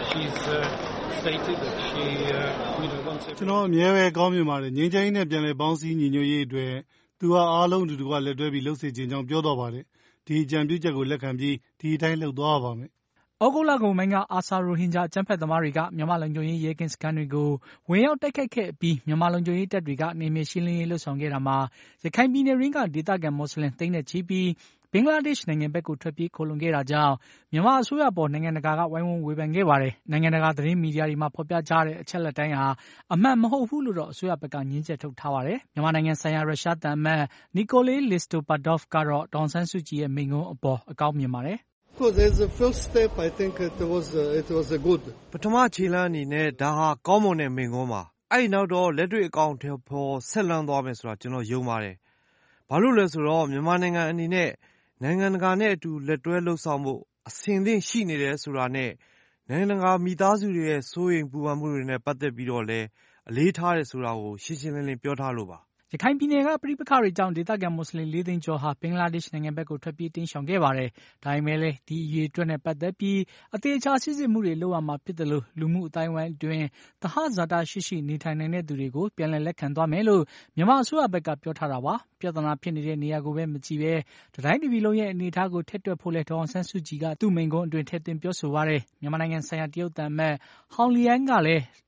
ကျွန်တော်အမြဲပဲကောင်းမြင်ပါတယ်ငြိမ်းချမ်းရေးနဲ့ပြန်လည်ပေါင်းစည်းညီညွတ်ရေးအတွက်သူဟာအားလုံးတူတူကလက်တွဲပြီးလှုပ်ဆောင်ခြင်းကြောင့်ပြောတော့ပါတယ်ဒီအကြံပြုချက်ကိုလက်ခံပြီးဒီအတိုင်းလှုပ်သွားပါမယ်ဩဂုတ်လကုန်ပိုင်းကအာဆာရိုဟင်ဂျာအကြမ်းဖက်သမားတွေကမြန်မာလုံခြုံရေးရဲကင်းစခန်းတွေကိုဝင်ရောက်တိုက်ခိုက်ခဲ့ပြီးမြန်မာလုံခြုံရေးတပ်တွေကနေမြေရှင်းလင်းရေးလှုပ်ဆောင်ခဲ့တာမှာရခိုင်ပြည်နယ်ရင်းကဒေသခံမွတ်စလင်သိန်းနဲ့ချီပြီးဘင်္ဂလားဒေ့ရှ်နိုင်ငံဘက်ကိုထွက်ပြေးခိုလုံခဲ့တာကြောင့်မြန်မာအစိုးရပေါ်နိုင်ငံတကာကဝိုင်းဝန်းဝေဖန်ခဲ့ပါတယ်။နိုင်ငံတကာသတင်းမီဒီယာတွေမှာဖော်ပြကြတဲ့အချက်လက်တိုင်းဟာအမှန်မဟုတ်ဘူးလို့တော့အစိုးရဘက်ကငြင်းချက်ထုတ်ထားပါတယ်။မြန်မာနိုင်ငံဆိုင်ရာရုရှားသံအမတ်နီကိုလေးလစ်စတိုပါဒေါ့ဖ်ကတော့ဒေါ်အောင်ဆန်းစုကြည်ရဲ့မိန့်ခွန်းအပေါ်အကောင်းမြင်ပါတယ်ပထမခြေလှမ်းအနေနဲ့ဒါဟာကောင်းမွန်တဲ့မိန့်ခွန်းပါအဲ့နောက်တော့လက်တွေ့အကောင့်ထဲပေါ်ဆက်လန်းသွားမယ်ဆိုတာကျွန်တော်ယုံပါတယ်ဘာလို့လဲဆိုတော့မြန်မာနိုင်ငံအနေနဲ့နိုင်ငံတကာနဲ့အတူလက်တွဲလှုပ်ဆောင်မှုအဆင်သင့်ရှိနေတယ်ဆိုတာနဲ့နိုင်ငံတကာမိသားစုတွေရဲ့စိုးရိမ်ပူပန်မှုတွေနဲ့ပတ်သက်ပြီးတော့လည်းအလေးထားတယ်ဆိုတာကိုရှင်းရှင်းလင်းလင်းပြောထားလို့ပါရခိုင်ပြည်နယ်ကပဋိပက္ခတွေကြောင့်ဒေသခံမွတ်စလင်လေးသိန်းကျော်ဟာဘင်္ဂလားဒေ့ရှ်နိုင်ငံဘက်ကိုထွက်ပြေးတိမ်းရှောင်ခဲ့ပါတယ်။ဒါပေမဲ့လည်းဒီအရေးအတွက်နဲ့ပတ်သက်ပြီးအသေးချာစစ်စစ်မှုတွေလုပ်ရမှာဖြစ်တယ်လို့လူမှုအတိုင်းဝိုင်းအတွင်းသဟဇာတရှိရှိနေထိုင်နိုင်တဲ့သူတွေကိုပြန်လည်လက်ခံသွားမယ်လို့မြန်မာအစိုးရဘက်ကပြောထားတာပါ။ပြဿနာဖြစ်နေတဲ့နေရာကိုပဲမကြည့်ပဲတတိုင်းပြည်လုံးရဲ့အနေအထားကိုထက်တွက်ဖို့လဲဒေါ်အောင်ဆန်းစုကြည်ကသူ့မိန့်ခွန်းအတွင်းထည့်သွင်းပြောဆိုပါတယ်။မြန်မာနိုင်ငံဆိုင်ရာတရုတ်သံအမတ်ဟောင်လီယန်ကလည်း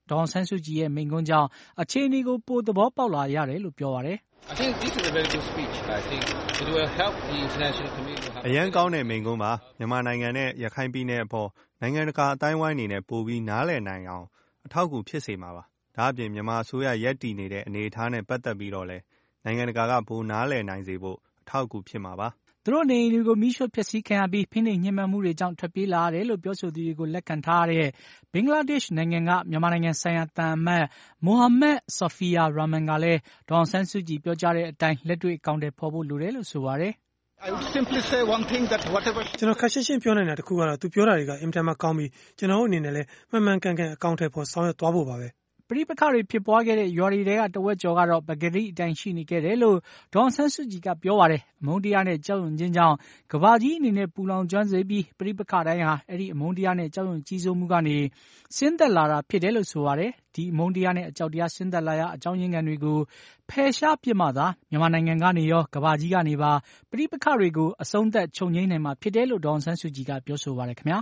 ဒေါ်အောင်ဆန်းစုကြည်ရဲ့မိန့်ခွန်းကြောင့်အခြေအနေကိုပိုသဘောပေါက်လာရတယ်လို့ပြောပါတယ် I think this is a very good speech. I think it will help the international community. အရန်ကောင်းတဲ့မိန့်ခွန်းပါမြန်မာနိုင်ငံနဲ့ရခိုင်ပြည်နယ်အပေါ်နိုင်ငံတကာအတိုင်းဝိုင်းအနေနဲ့ပိုပြီးနားလည်နိုင်အောင်အထောက်အကူဖြစ်စေမှာပါဒါအပြင်မြန်မာအစိုးရရက်တည်နေတဲ့အနေအထားနဲ့ပတ်သက်ပြီးတော့လဲနိုင်ငံတကာကပိုနားလည်နိုင်စေဖို့အထောက်အကူဖြစ်မှာပါသူတို့နေအိမ်တွေကိုမိရှို့ဖျက်ဆီးခံရပြီးဖိနှိပ်ညှဉ်းပန်းမှုတွေကြောင့်ထွက်ပြေးလာရတယ်လို့ပြောဆိုသူတွေကိုလက်ခံထားရတဲ့ဘင်္ဂလားဒေ့ရှ်နိုင်ငံကမြန်မာနိုင်ငံဆိုင်ရာတန်အမတ်မိုဟာမက်ဆာဖီယာရာမန်ကလည်းဒေါ်အောင်ဆန်းစုကြည်ပြောကြားတဲ့အတိုင်းလက်တွေ့အကောင့်တွေဖော်ဖို့လိုတယ်လို့ဆိုပါတယ် I would simply say one thing that whatever ကျွန်တော်ခက်ရှင်းရှင်းပြောနေတာတခုကတော့သူပြောတာတွေကအင်မတန်မှကောင်းပြီးကျွန်တော်တို့အနေနဲ့လည်းမှန်မှန်ကန်ကန်အကောင့်တွေဖော်ဆောင်ရွက်သွားဖို့ပါပဲပရိပခါတွေဖြစ်ပွားခဲ့တဲ့ရွာတွေကတဝက်ကျော်ကတော့ပဂရိအတိုင်းရှိနေခဲ့တယ်လို့ဒေါ်အောင်ဆန်းစုကြည်ကပြောပါတယ်အမုန်းတရားနဲ့ကြောက်ရွံ့ခြင်းကြောင့်ကမ္ဘာကြီးအနေနဲ့ပူလောင်ကျွမ်းစေပြီးပရိပခါတိုင်းဟာအဲ့ဒီအမုန်းတရားနဲ့ကြောက်ရွံ့ကြီးစိုးမှုကနေဆင်းသက်လာတာဖြစ်တယ်လို့ဆိုပါတယ်ဒီအမုန်းတရားနဲ့အကြောက်တရားဆင်းသက်လာရအကြောင်းရင်းခံတွေကိုဖယ်ရှားပစ်မှသာမြန်မာနိုင်ငံကနေရောကမ္ဘာကြီးကနေပါပရိပခါတွေကိုအဆုံးသတ်ချုပ်ငြိမ်းနိုင်မှာဖြစ်တယ်လို့ဒေါ်အောင်ဆန်းစုကြည်ကပြောဆိုပါတယ်ခင်ဗျာ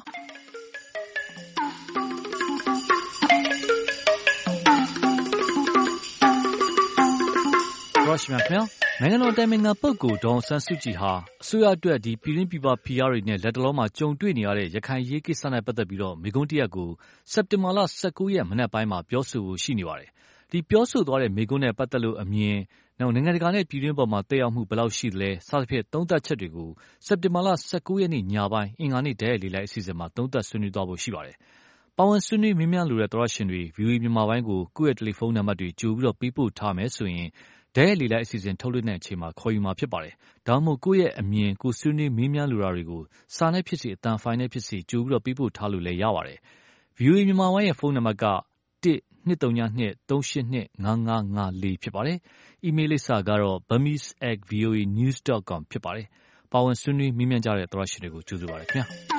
ရရှိမြခင်နိုင်ငံတော်တိုင်ပင်ခံပုဂ္ဂိုလ်ဒေါ်အောင်ဆန်းစုကြည်ဟာအစိုးရအတွက်ဒီပြည်ရင်းပြည်ပဖိအားတွေနဲ့လက်တလုံးမှာကြုံတွေ့နေရတဲ့ရခိုင်ရေးကိစ္စနဲ့ပတ်သက်ပြီးတော့မိကုန်းတရက်ကိုစက်တင်ဘာလ၁၉ရက်မနက်ပိုင်းမှာပြောဆိုဖို့ရှိနေပါတယ်။ဒီပြောဆိုသွားတဲ့မိကုန်းနဲ့ပတ်သက်လို့အမြင်နောက်နိုင်ငံတကာနဲ့ပြည်ရင်းပေါ်မှာတက်ရောက်မှုဘယ်လောက်ရှိသလဲစသဖြင့်သုံးသပ်ချက်တွေကိုစက်တင်ဘာလ၁၉ရက်နေ့ညပိုင်းအင်္ဂါနေ့တရက်လေးလိုက်အစီအစဉ်မှာသုံးသပ်ဆွေးနွေးသွားဖို့ရှိပါတယ်။ပါဝင်ဆွေးနွေးမြင်မြန်လိုတဲ့သောရရှင်တွေ ဗီအိုအေ မြန်မာပိုင်းကိုကိုယ့်ရဲ့တယ်လီဖုန်းနံပါတ်တွေကြိုပြီးတော့ပေးပို့ထားမယ်ဆိုရင်ဒဲလီလိုက်အစီအစဉ်ထုတ်လွှင့်တဲ့အချိန်မှာခေါ်ယူမှာဖြစ်ပါတယ်။ဒါမှမဟုတ်ကိုယ့်ရဲ့အမြင်ကိုဆွေးနွေးမေးမြန်းလိုတာတွေကိုစာနဲ့ဖြစ်စီအတန်ဖိုင်နဲ့ဖြစ်စီကြိုပြီးတော့ပေးပို့ထားလို့လည်းရပါတယ်။ ဗီအိုအေ မြန်မာပိုင်းရဲ့ဖုန်းနံပါတ်ကတစ် နှစ် သုံး နှစ် သုံး ရှစ် နှစ် ငါး ငါး ငါး လေးဖြစ်ပါတယ်။ အီးမေးလ်လိပ်စာကတော့ burmese at v o a news dot com ဖြစ်ပါတယ်။ပါဝင်ဆွေးနွေးမေးမြန်းကြတဲ့သောရရှင်တွေကိုကြိုဆိုပါရစေခင်ဗျာ။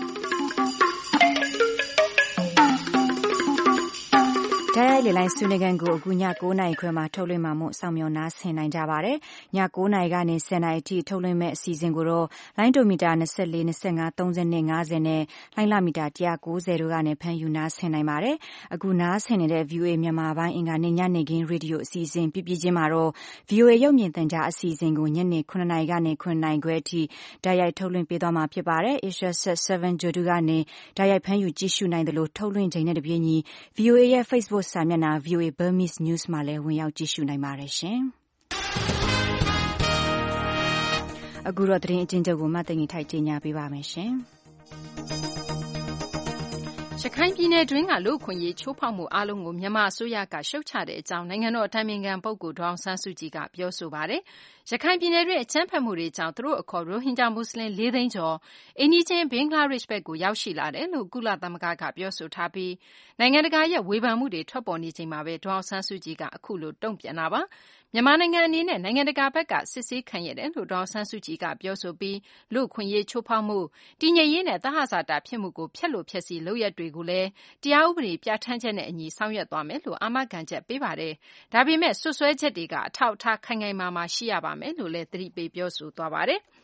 တိုင်းလေလိုင်းဆွေးနွေးခန်းကိုအခုည၉နာရီခွဲမှာထုတ်လွှင့်မှာမို့စောင့်မျှော်နားဆင်နိုင်ကြပါတယ်။ည၉နာရီကနေ၁၀နာရီအထိထုတ်လွှင့်မဲ့အစီအစဉ်ကိုတော့လိုင်းဒိုမီတာ၂၄ ၂၅ ၃၂ ၅၀နဲ့လိုင်းလမီတာ၁၉၀တို့ကနေဖမ်းယူနားဆင်နိုင်ပါတယ်။အခုနားဆင်နေတဲ့ ဗီအိုအေ မြန်မာပိုင်းအင်္ဂါနေ့ညနေခင်းရေဒီယိုအစီအစဉ်ပြပြချင်းမှာတော့ ဗီအိုအေ ရုပ်မြင်သံကြားအစီအစဉ်ကိုညနေ9နာရီကနေ9နာရီခွဲအထိတိုက်ရိုက်ထုတ်လွှင့်ပေးသွားမှာဖြစ်ပါတယ်။ Asia Sat 7 Jodu ကနေတိုက်ရိုက်ဖမ်းယူကြည့်ရှုနိုင်တယ်လို့ထုတ်လွှင့်ချိန်နဲ့တပြေးညီ ဗီအိုအေ ရဲ့ Facebook စာမျက်နှာ ဗီအိုအေ Burmese News မှာလည်းဝင်ရောက်ကြည့်ရှုနိုင်ပါတယ်ရှင်။အခုတော့သတင်းအကျဉ်းချုပ်ကိုမသိင်္ဂီထိုက်ကြေညာပေးပါမယ်ရှင်။ရခိုင်ပြည်နယ်တွင်းကလူ့အခွင့်အရေးချိုးဖောက်မှုအားလုံးကိုမြန်မာအစိုးရကရှုတ်ချတဲ့အကြောင်းနိုင်ငံတော်အတိုင်ပင်ခံပုဂ္ဂိုလ်ဒေါ်အောင်ဆန်းစုကြည်ကပြောဆိုပါတယ်။ရခိုင်ပြည်နယ်တွင်းအကြမ်းဖက်မှုတွေကြောင့်သူတို့အခေါ်ရိုဟင်ဂျာမွတ်စလင်လေးသိန်းကျော်အိမ်နီးချင်းဘင်္ဂလားဒေ့ရှ်ဘက်ကိုရောက်ရှိလာတယ်လို့ကုလသမဂ္ဂကပြောဆိုထားပြီးနိုင်ငံတကာရဲ့ဝေဖန်မှုတွေထွက်ပေါ်နေချိန်မှာပဲဒေါ်အောင်ဆန်းစုကြည်ကအခုလိုတုံ့ပြန်တာပါ။မြန်မာနိုင်ငံအနေနဲ့နိုင်ငံတကာဘက်ကစစ်ဆေးခံရတယ်လို့ဒေါ်အောင်ဆန်းစုကြည်ကပြောဆိုပြီးလူ့အခွင့်အရေးချိုးဖောက်မှုတည်ငြိမ်ရေးနဲ့သဟဇာတဖြစ်မှုကိုဖျက်လို့ဖျက်ဆီးလုပ်ရက်တွေကိုလည်းတရားဥပဒေပြဋ္ဌာန်းချက်နဲ့အညီဆောင်ရွက်သွားမယ်လို့အာမခံချက်ပေးပါတယ်။ဒါပေမဲ့ဆွဆွဲချက်တွေကအထောက်အထားခိုင်ခိုင်မာမာရှိရပါမယ်လို့လည်းသတိပေးပြောဆိုသွားပါတယ်။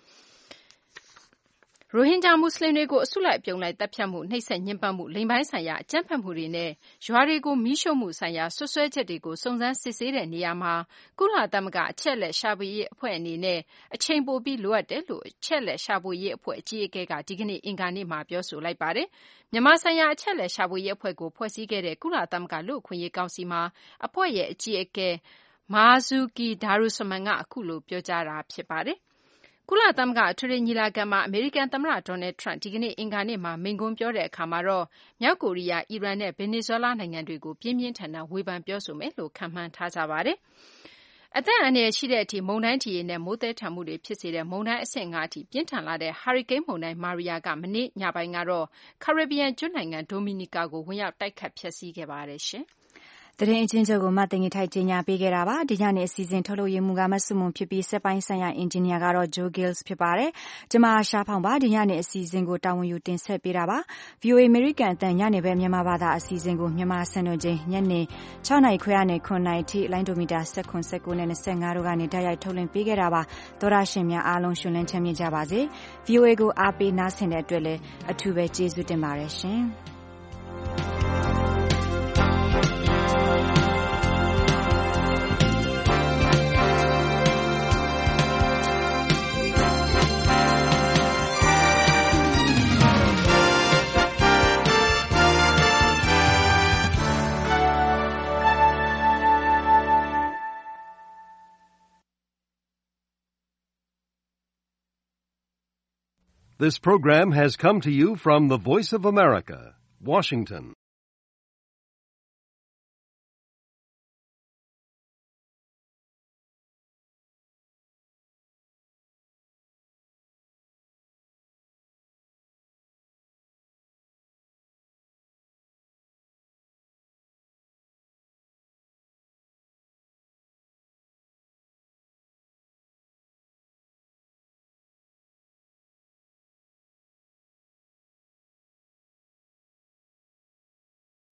ရိုဟင်ဂျာမွတ်စလင်တွေကိုအစုလိုက်အပြုံလိုက်တပ်ဖြတ်မှုနှိပ်စက်ညှဉ်းပန်းမှုလိင်ပိုင်းဆိုင်ရာအကြမ်းဖက်မှုတွေနဲ့ရွာတွေကိုမီးရှို့မှုဆိုင်ရာဆွဆွဲချက်တွေကိုစုံစမ်းစစ်ဆေးတဲ့နေရာမှာကုလသမဂ္ဂအချက်အလက်ရှာဖွေရေးအဖွဲ့အနေနဲ့အချိန်ပိုပြီးလိုအပ်တယ်လို့အချက်အလက်ရှာဖွေရေးအဖွဲ့အကြီးအကဲကဒီကနေ့အင်္ဂါနေ့မှာပြောဆိုလိုက်ပါတယ်။မြန်မာဆိုင်ရာအချက်အလက်ရှာဖွေရေးအဖွဲ့ကိုဖွဲ့စည်းခဲ့တဲ့ကုလသမဂ္ဂလူ့အခွင့်အရေးကောင်စီမှာအဖွဲ့ရဲ့အကြီးအကဲမာဇူကီဒါရူဆမန်ကအခုလိုပြောကြားတာဖြစ်ပါတယ်။ကုလသမဂ္ဂအထွေထွေညီလာခံမှာအမေရိကန်သမ္မတဒေါ်နယ်ထရန့်ဒီကနေ့အင်္ဂါနေ့မှာမိန့်ခွန်းပြောတဲ့အခါမှာတော့မြောက်ကိုရီးယားအီရန်နဲ့ဗင်နီဇွဲလားနိုင်ငံတွေကိုပြင်းပြင်းထန်ထန်ဝေဖန်ပြောဆိုမယ်လို့ခန့်မှန်းထားကြပါတယ်။အသက်အန္တရာယ်ရှိတဲ့အထိမုန်တိုင်းထီနဲ့မိုးသည်ထန်မှုတွေဖြစ်စေတဲ့မုန်တိုင်းအဆင့်၅အထိပြင်းထန်လာတဲ့ဟာရီကိန်းမုန်တိုင်းမာရီယာကမနေ့ညပိုင်းကတော့ကာရစ်ဘီယံကျွန်းနိုင်ငံဒိုမီနီကာကိုဝင်ရောက်တိုက်ခတ်ဖျက်ဆီးခဲ့ပါတယ်ရှင်။သတင်းအချင်းချုပ်ကိုမသိင်္ဂီထိုက်ကြေညာပေးခဲ့တာပါဒီညနေအစီအစဉ်ထုတ်လုပ်ရမှုကမဆုမွန်ဖြစ်ပြီးစက်ပိုင်းဆိုင်ရာအင်ဂျင်နီယာကတော့ Joe Gills ဖြစ်ပါတယ်ကျမရှားဖောင်ပါဒီညနေအစီအစဉ်ကိုတာဝန်ယူတင်ဆက်ပေးတာပါ ဗီအိုအေ American အသံညနေပဲမြန်မာဘာသာအစီအစဉ်ကိုမြန်မာစံတော်ချိန်ညနေ၆နာရီခွဲကနေ9နာရီထိလိုင်းဒိုမီတာ၁၇ ၁၉နဲ့၂၅တို့ကနေတိုက်ရိုက်ထုတ်လွှင့်ပေးခဲ့တာပါသောရရှင်များအားလုံးရှင်လန်းချမ်းမြေ့ကြပါစေ ဗီအိုအေ ကိုအားပေးနားဆင်တဲ့အတွက်လည်းအထူးပဲကျေးဇူးတင်ပါတယ်ရှင် This program has come to you from the Voice of America, Washington.